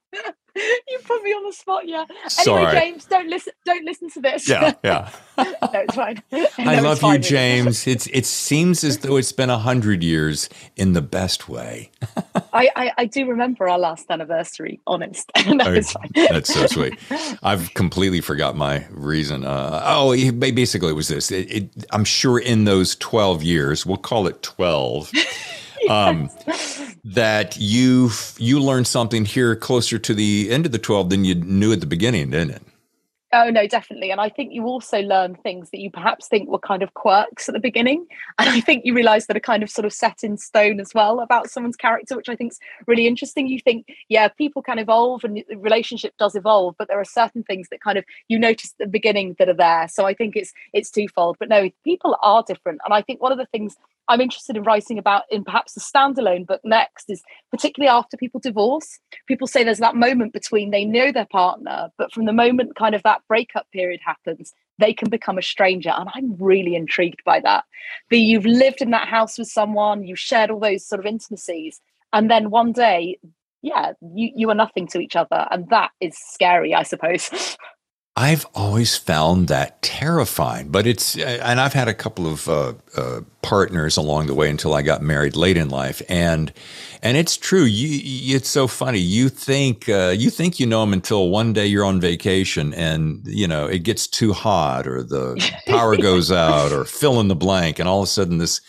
You put me on the spot, yeah. Anyway, Sorry. James, don't listen. Don't listen to this. Yeah, yeah. No, it's fine. No, I love it's fine, you, James. It's it seems as though it's been a hundred years in the best way. I, I I do remember our last anniversary. Honest, no, Oh, it's fine. That's so sweet. I've completely forgot my reason. Uh, oh, basically, it was this. It, it, I'm sure in those twelve years, we'll call it twelve. Um, that you you learned something here closer to the end of the twelve than you knew at the beginning, didn't it? Oh, no, definitely. And I think you also learn things that you perhaps think were kind of quirks at the beginning. And I think you realize that are kind of sort of set in stone as well about someone's character, which I think is really interesting. You think, yeah, people can evolve and the relationship does evolve, but there are certain things that kind of you notice at the beginning that are there. So I think it's it's twofold. But no, people are different. And I think one of the things I'm interested in writing about in perhaps the standalone book next is particularly after people divorce. People say there's that moment between they know their partner, but from the moment kind of that breakup period happens, they can become a stranger. And I'm really intrigued by that. The you've lived in that house with someone, you've shared all those sort of intimacies, and then one day, yeah, you, you are nothing to each other. And that is scary, I suppose. I've always found that terrifying, but it's, and I've had a couple of uh, uh, partners along the way until I got married late in life, and and it's true. You, it's so funny. You think uh, you think you know them until one day you're on vacation, and you know it gets too hot, or the power goes out, or fill in the blank, and all of a sudden this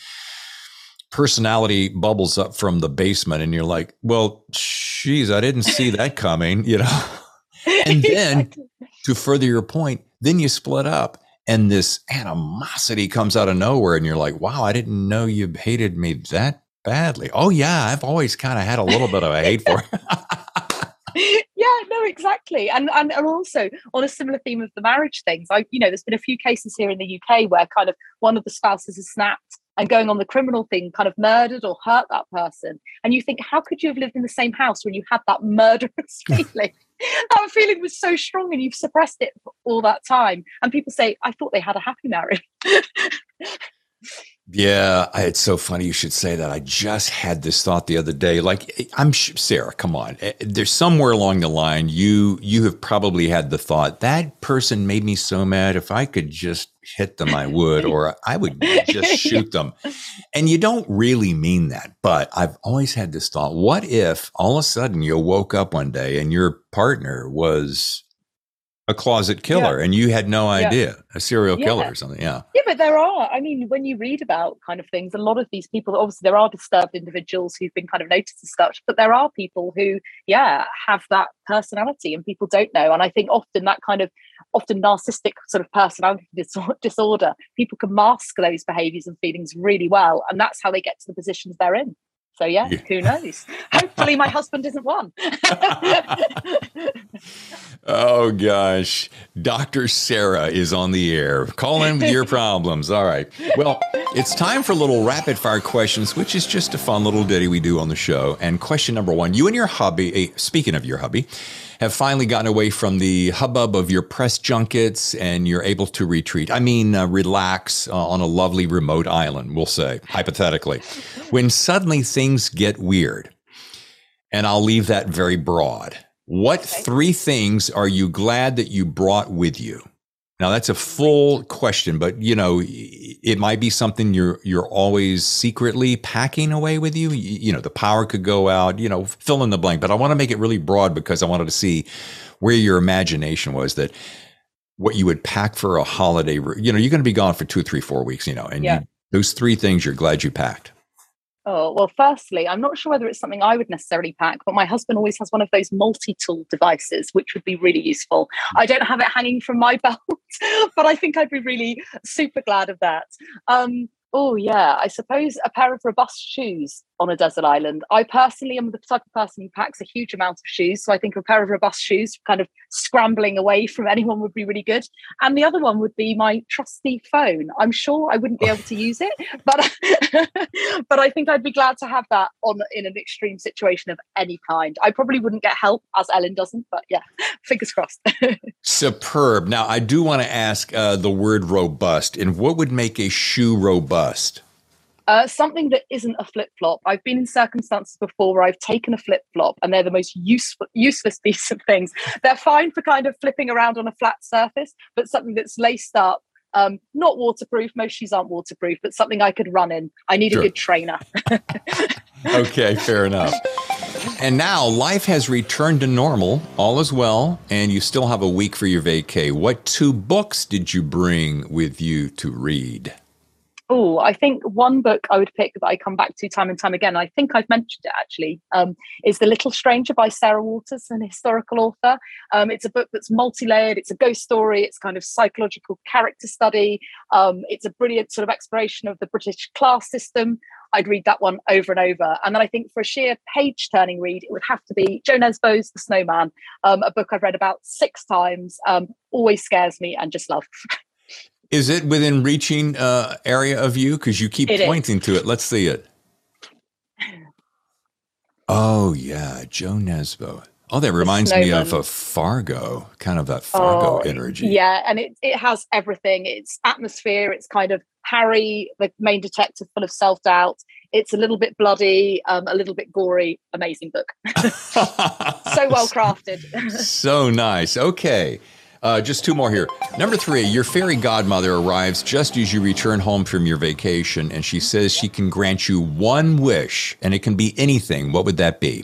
personality bubbles up from the basement, and you're like, "Well, geez, I didn't see that coming," you know. And then, exactly. To further your point, then you split up and this animosity comes out of nowhere and you're like, wow, I didn't know you hated me that badly. Oh, yeah, I've always kind of had a little bit of a hate for it. Yeah, no, exactly. And, and and also on a similar theme of the marriage things, I, you know, there's been a few cases here in the U K where kind of one of the spouses has snapped and going on the criminal thing, kind of murdered or hurt that person. And you think, how could you have lived in the same house when you had that murderous feeling? That feeling was so strong and you've suppressed it for all that time. And people say, I thought they had a happy marriage. Yeah, it's so funny you should say that. I just had this thought the other day. Like, I'm Sarah, come on. There's somewhere along the line, you you have probably had the thought, that person made me so mad. If I could just hit them, I would, or I would just shoot them. And you don't really mean that. But I've always had this thought, what if all of a sudden you woke up one day and your partner was a closet killer yeah. and you had no idea, yeah. a serial killer yeah. or something. Yeah. Yeah, but there are, I mean, when you read about kind of things, a lot of these people, obviously there are disturbed individuals who've been kind of noticed as such, but there are people who, yeah, have that personality and people don't know. And I think often that kind of, often narcissistic sort of personality disorder, people can mask those behaviors and feelings really well. And that's how they get to the positions they're in. So yeah, yeah, who knows? Hopefully my husband isn't one. Oh gosh. Doctor Sarah is on the air. Call in with your problems. All right. Well, it's time for little rapid fire questions, which is just a fun little ditty we do on the show. And question number one, you and your hubby, speaking of your hubby, have finally gotten away from the hubbub of your press junkets and you're able to retreat. I mean, uh, relax uh, on a lovely remote island, we'll say, hypothetically. When suddenly things get weird, and I'll leave that very broad. What Okay. three things are you glad that you brought with you? Now that's a full question, but you know, it might be something you're you're always secretly packing away with you. You, you know, the power could go out, you know, fill in the blank, but I want to make it really broad because I wanted to see where your imagination was, that what you would pack for a holiday. You know, you're going to be gone for two, three, four weeks, you know, and Yeah. you, those three things you're glad you packed. Oh, well, firstly, I'm not sure whether it's something I would necessarily pack, but my husband always has one of those multi-tool devices, which would be really useful. I don't have it hanging from my belt, but I think I'd be really super glad of that. Um, oh, yeah, I suppose a pair of robust shoes on a desert island. I personally am the type of person who packs a huge amount of shoes. So I think a pair of robust shoes kind of scrambling away from anyone would be really good. And the other one would be my trusty phone. I'm sure I wouldn't be able to use it, but but I think I'd be glad to have that on in an extreme situation of any kind. I probably wouldn't get help, as Ellen doesn't, but yeah, fingers crossed. Superb. Now, I do want to ask uh, the word robust, and what would make a shoe robust? Uh, something that isn't a flip-flop. I've been in circumstances before where I've taken a flip-flop and they're the most useful, useless piece of things. They're fine for kind of flipping around on a flat surface, but something that's laced up, um, not waterproof. Most shoes aren't waterproof, but something I could run in. I need Sure. a good trainer. Okay, fair enough. And now life has returned to normal. All is well, and you still have a week for your vacay. What two books did you bring with you to read? Oh, I think one book I would pick that I come back to time and time again, I think I've mentioned it actually, um, is The Little Stranger by Sarah Waters, an historical author. Um, it's a book that's multi-layered. It's a ghost story. It's kind of psychological character study. Um, it's a brilliant sort of exploration of the British class system. I'd read that one over and over. And then I think for a sheer page-turning read, it would have to be Jo Nesbø's The Snowman, um, a book I've read about six times, um, always scares me and just love. Is it within reaching uh, area of you? Because you keep It is. pointing to it. Let's see it. Oh, yeah. Jo Nesbø. Oh, that reminds me of Snowman. a Fargo, kind of that Fargo Oh, energy. Yeah, and it, it has everything. It's atmosphere. It's kind of Harry, the main detective, full of self-doubt. It's a little bit bloody, um, a little bit gory. Amazing book. So well crafted. So nice. Okay. Uh, just two more here. Number three, your fairy godmother arrives just as you return home from your vacation, and she says she can grant you one wish, and it can be anything. What would that be?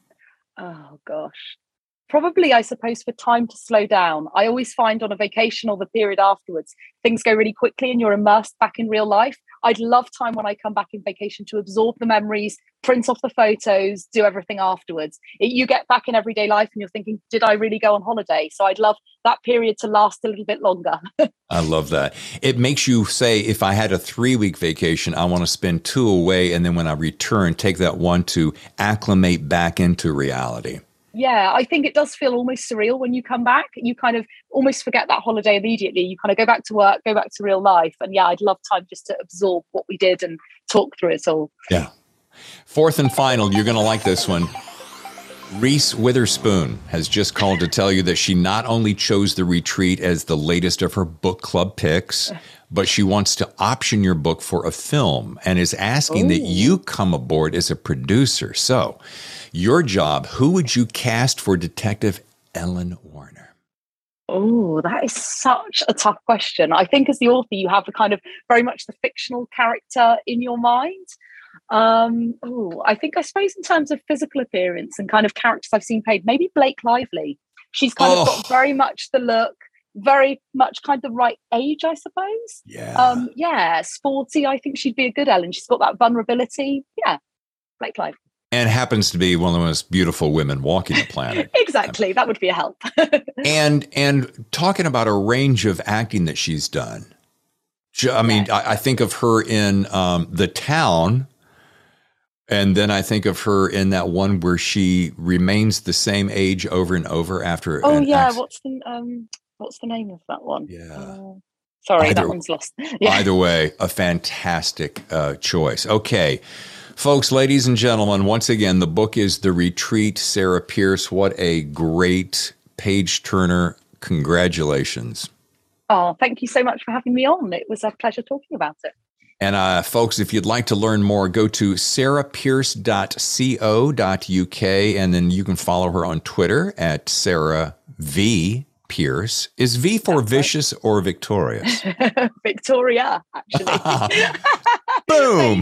Oh, gosh. Probably, I suppose, for time to slow down. I always find on a vacation or the period afterwards, things go really quickly and you're immersed back in real life. I'd love time when I come back in vacation to absorb the memories, print off the photos, do everything afterwards. It, you get back in everyday life and you're thinking, did I really go on holiday? So I'd love that period to last a little bit longer. I love that. It makes you say, if I had a three-week vacation, I want to spend two away, and then when I return, take that one to acclimate back into reality. Yeah, I think it does feel almost surreal when you come back. You kind of almost forget that holiday immediately. You kind of go back to work, go back to real life. And yeah, I'd love time just to absorb what we did and talk through it all. Yeah. Fourth and final, you're going to like this one. Reese Witherspoon has just called to tell you that she not only chose the retreat as the latest of her book club picks, but she wants to option your book for a film and is asking Ooh. that you come aboard as a producer. So your job, who would you cast for Detective Ellen Warner? Oh, that is such a tough question. I think as the author, you have the kind of very much the fictional character in your mind. Um, oh, I think I suppose in terms of physical appearance and kind of characters I've seen played, maybe Blake Lively. She's kind Oh. of got very much the look, very much kind of the right age, I suppose. Yeah. Um, yeah, sporty. I think she'd be a good Ellen. She's got that vulnerability. Yeah, Blake Lively. And happens to be one of the most beautiful women walking the planet. Exactly. That would be a help. and and talking about a range of acting that she's done. Ju- I mean, Yeah. I, I think of her in um, The Town, and then I think of her in that one where she remains the same age over and over after. Oh an yeah, acc- what's the um, what's the name of that one? Yeah. Uh, sorry, Either- that one's lost. Yeah. Either way, a fantastic uh, choice. Okay. Folks, ladies and gentlemen, once again, the book is The Retreat. Sarah Pierce, what a great page turner. Congratulations. Oh, thank you so much for having me on. It was a pleasure talking about it. And uh, folks, if you'd like to learn more, go to sarah pierce dot co dot u k, and then you can follow her on Twitter at Sarah V. Pierce. Is V for That's vicious right. or victorious? Victoria, actually. Boom.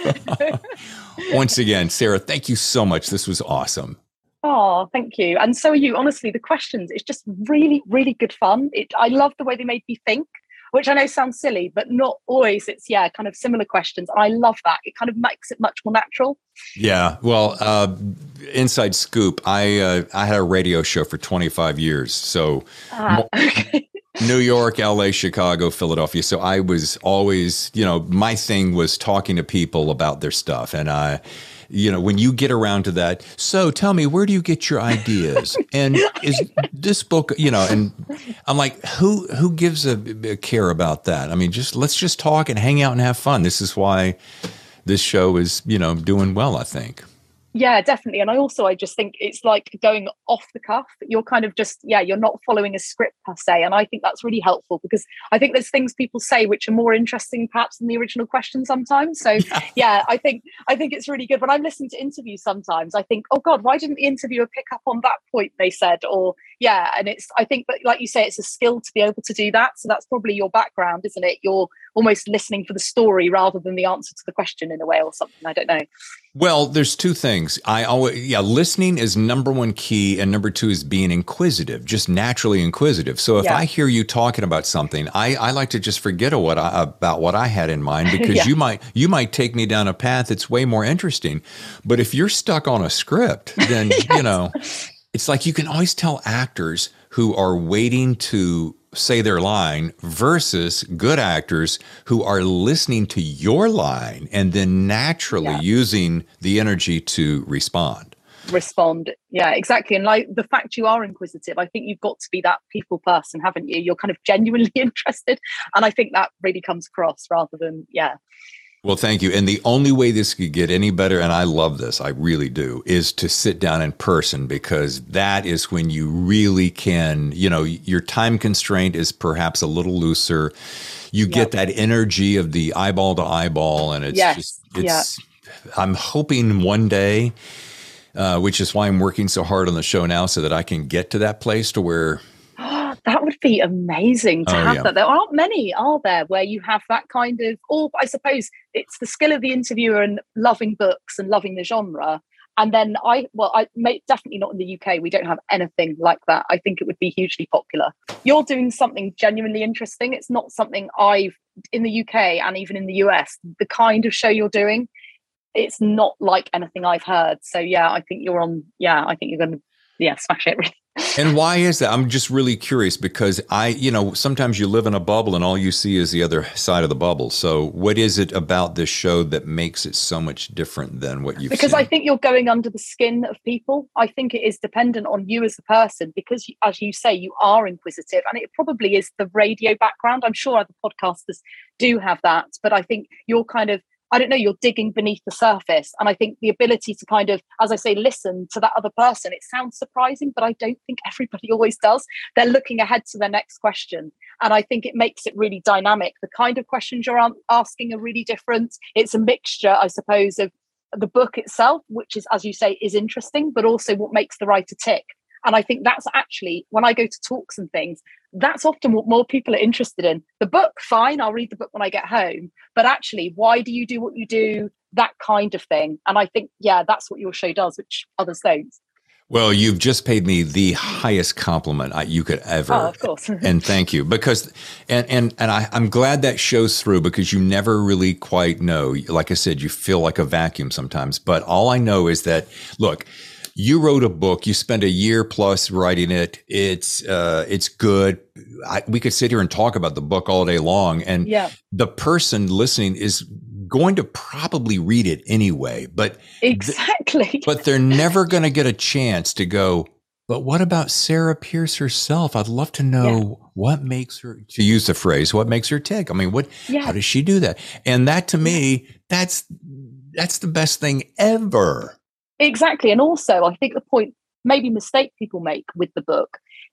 Once again, Sarah, thank you so much. This was awesome. Oh, thank you. And so are you. Honestly, the questions, it's just really, really good fun. It, I love the way they made me think, which I know sounds silly, but not always. It's, yeah, kind of similar questions. And I love that. It kind of makes it much more natural. Yeah. Well, uh, inside scoop, I uh, I had a radio show for twenty-five years. So uh, okay. New York, L A, Chicago, Philadelphia. So I was always, you know, my thing was talking to people about their stuff. And I, you know, when you get around to that, so tell me, where do you get your ideas? And is this book, you know, and I'm like, who who gives a, a care about that? I mean, just let's just talk and hang out and have fun. This is why this show is, you know, doing well, I think. Yeah, definitely. And I also, I just think it's like going off the cuff. You're kind of just, yeah, you're not following a script per se. And I think that's really helpful because I think there's things people say which are more interesting perhaps than the original question sometimes. So yeah, yeah I think I think it's really good. When I'm listening to interviews sometimes, I think, oh God, why didn't the interviewer pick up on that point they said? Or yeah, and it's, I think, but like you say, it's a skill to be able to do that. So that's probably your background, isn't it? You're almost listening for the story rather than the answer to the question in a way or something. I don't know. Well, there's two things. I always, yeah, listening is number one key, and number two is being inquisitive, just naturally inquisitive. So if yeah. I hear you talking about something, I, I like to just forget a what I, about what I had in mind because yeah. you might you might take me down a path that's way more interesting. But if you're stuck on a script, then yes. you know, it's like you can always tell actors who are waiting to say their line versus good actors who are listening to your line and then naturally yeah. using the energy to respond. Respond. Yeah, exactly. And like the fact you are inquisitive, I think you've got to be that people person, haven't you? You're kind of genuinely interested. And I think that really comes across rather than, yeah. Well, thank you. And the only way this could get any better, and I love this, I really do, is to sit down in person because that is when you really can, you know, your time constraint is perhaps a little looser. You yep. get that energy of the eyeball to eyeball. And it's yes. just, it's, yep. I'm hoping one day, uh, which is why I'm working so hard on the show now so that I can get to that place to where that would be amazing to oh, have yeah. that. There aren't many, are there, where you have that kind of, or I suppose it's the skill of the interviewer and loving books and loving the genre. And then I, well, I may, definitely not in the U K. We don't have anything like that. I think it would be hugely popular. You're doing something genuinely interesting. It's not something I've, in the U K and even in the U S, the kind of show you're doing, it's not like anything I've heard. So yeah, I think you're on, yeah, I think you're going to, yeah, smash it really. And why is that? I'm just really curious because I, you know, sometimes you live in a bubble and all you see is the other side of the bubble. So what is it about this show that makes it so much different than what you've because seen? I think you're going under the skin of people. I think it is dependent on you as a person because, as you say, you are inquisitive and it probably is the radio background. I'm sure other podcasters do have that, but I think you're kind of, I don't know, you're digging beneath the surface. And I think the ability to kind of, as I say, listen to that other person, it sounds surprising, but I don't think everybody always does. They're looking ahead to their next question. And I think it makes it really dynamic. The kind of questions you're asking are really different. It's a mixture, I suppose, of the book itself, which is, as you say, is interesting, but also what makes the writer tick. And I think that's actually, when I go to talks and things, that's often what more people are interested in. The book, fine, I'll read the book when I get home. But actually, why do you do what you do? That kind of thing. And I think, yeah, that's what your show does, which others don't. Well, you've just paid me the highest compliment I, you could ever. Oh, of course. And thank you. Because, and and and I, I'm glad that shows through because you never really quite know. Like I said, you feel like a vacuum sometimes. But all I know is that, look, you wrote a book. You spent a year plus writing it. It's uh, it's good. I, we could sit here and talk about the book all day long. And yeah. the person listening is going to probably read it anyway. But exactly. Th- but they're never going to get a chance to go, but what about Sarah Pierce herself? I'd love to know yeah. what makes her, to use the phrase, what makes her tick? I mean, what? Yeah. How does she do that? And that to me, that's that's the best thing ever. Exactly. And also, I think the point, maybe mistake people make with the book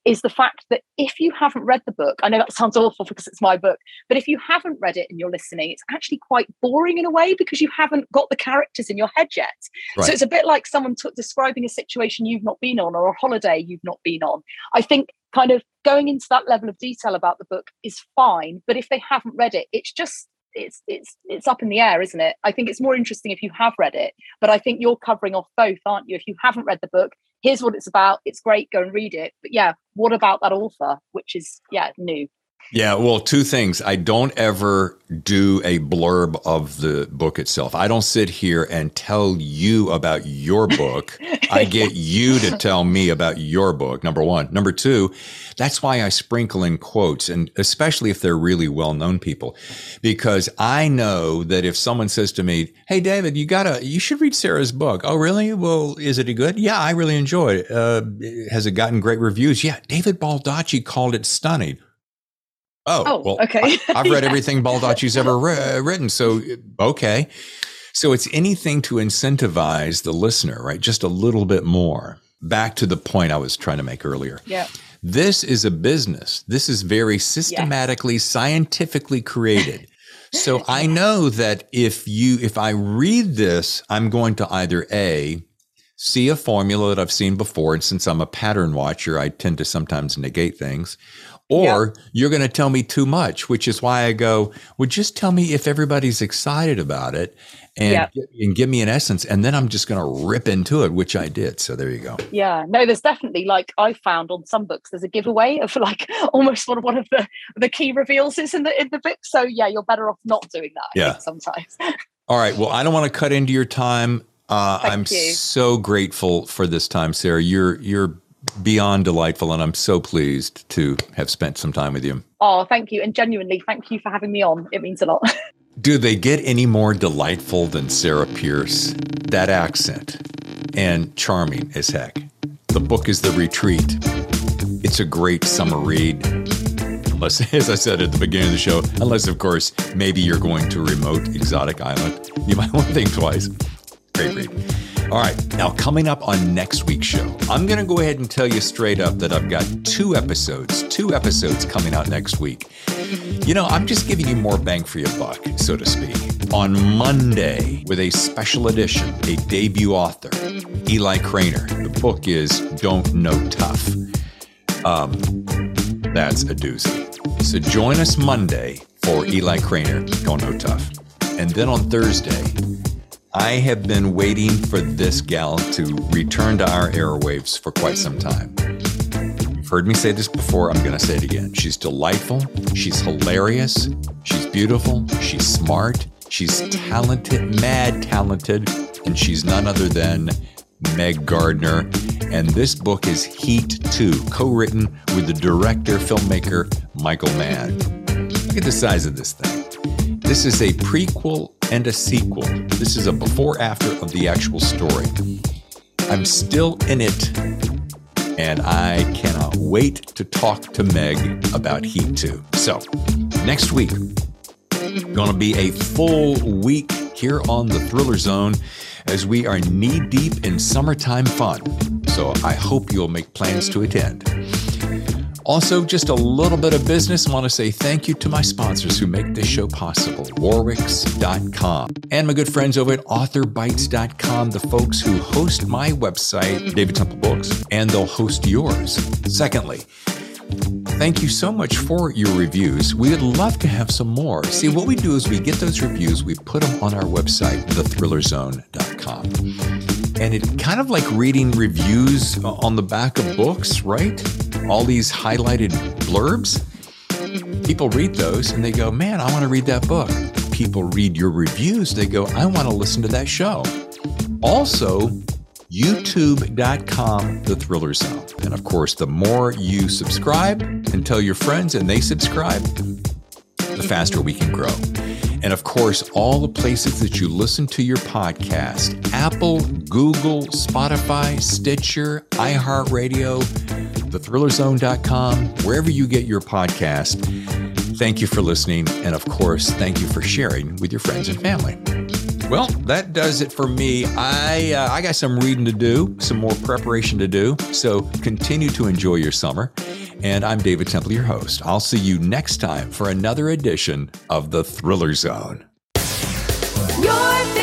is the fact that if you haven't read the book, I know that sounds awful because it's my book, but if you haven't read it and you're listening, it's actually quite boring in a way because you haven't got the characters in your head yet. Right. So it's a bit like someone t- describing a situation you've not been on or a holiday you've not been on. I think kind of going into that level of detail about the book is fine, but if they haven't read it, it's just it's it's it's up in the air, isn't it? I think it's more interesting if you have read it, but I think you're covering off both, aren't you? If you haven't read the book, here's what it's about. It's great. Go and read it. But yeah, what about that author, which is, yeah, new? Yeah, well, two things. I don't ever do a blurb of the book itself. I don't sit here and tell you about your book. I get you to tell me about your book, number one. Number two, that's why I sprinkle in quotes, and especially if they're really well-known people, because I know that if someone says to me, hey, David, you gotta, you should read Sarah's book. Oh, really? Well, is it good? Yeah, I really enjoyed it. Uh, has it gotten great reviews? Yeah, David Baldacci called it stunning. Oh, oh, well, okay. I, I've read yeah. everything Baldacci's ever re- written. So, okay. So it's anything to incentivize the listener, right? Just a little bit more. Back to the point I was trying to make earlier. Yeah. This is a business. This is very systematically, yes. scientifically created. So I know that if you, if I read this, I'm going to either A, see a formula that I've seen before. And since I'm a pattern watcher, I tend to sometimes negate things. Or yep. you're going to tell me too much, which is why I go, well, just tell me if everybody's excited about it and, yep. and give me an essence. And then I'm just going to rip into it, which I did. So there you go. Yeah, no, there's definitely, like I found on some books, there's a giveaway of like almost one of, one of the, the key reveals is in the, in the book. So yeah, you're better off not doing that. I yeah. think sometimes. All right. Well, I don't want to cut into your time. Uh, Thank I'm you. so grateful for this time, Sarah. You're, you're, beyond delightful, and I'm so pleased to have spent some time with you. Oh, thank you. And genuinely, thank you for having me on. It means a lot. Do they get any more delightful than Sarah Pierce? That accent, and charming as heck. The book is The Retreat. It's a great summer read. Unless, as I said at the beginning of the show, unless, of course, maybe you're going to a remote, exotic island. You might want to think twice. Great read. All right, now coming up on next week's show, I'm going to go ahead and tell you straight up that I've got two episodes, two episodes coming out next week. You know, I'm just giving you more bang for your buck, so to speak. On Monday, with a special edition, a debut author, Eli Craner. The book is Don't Know Tough. Um, that's a doozy. So join us Monday for Eli Craner, Don't Know Tough. And then on Thursday, I have been waiting for this gal to return to our airwaves for quite some time. You've heard me say this before. I'm going to say it again. She's delightful. She's hilarious. She's beautiful. She's smart. She's talented, mad talented. And she's none other than Meg Gardner. And this book is Heat two, co-written with the director, filmmaker, Michael Mann. Look at the size of this thing. This is a prequel and a sequel. This is a before-after of the actual story. I'm still in it, and I cannot wait to talk to Meg about Heat two. So, next week, going to be a full week here on the Thriller Zone as we are knee-deep in summertime fun. So I hope you'll make plans to attend. Also, just a little bit of business. I want to say thank you to my sponsors who make this show possible, Warwicks dot com, and my good friends over at Author Bites dot com, the folks who host my website, David Temple Books, and they'll host yours. Secondly, thank you so much for your reviews. We would love to have some more. See, what we do is we get those reviews, we put them on our website, the thriller zone dot com. And it kind of like reading reviews on the back of books, right? All these highlighted blurbs. People read those and they go, man, I want to read that book. People read your reviews. They go, I want to listen to that show. Also, YouTube dot com, The Thriller Zone. And of course, the more you subscribe and tell your friends and they subscribe, the faster we can grow. And of course, all the places that you listen to your podcast, Apple, Google, Spotify, Stitcher, iHeartRadio, the thriller zone dot com, wherever you get your podcast. Thank you for listening. And of course, thank you for sharing with your friends and family. Well, that does it for me. I uh, I got some reading to do, some more preparation to do. So continue to enjoy your summer. And I'm David Temple, your host. I'll see you next time for another edition of The Thriller Zone. Your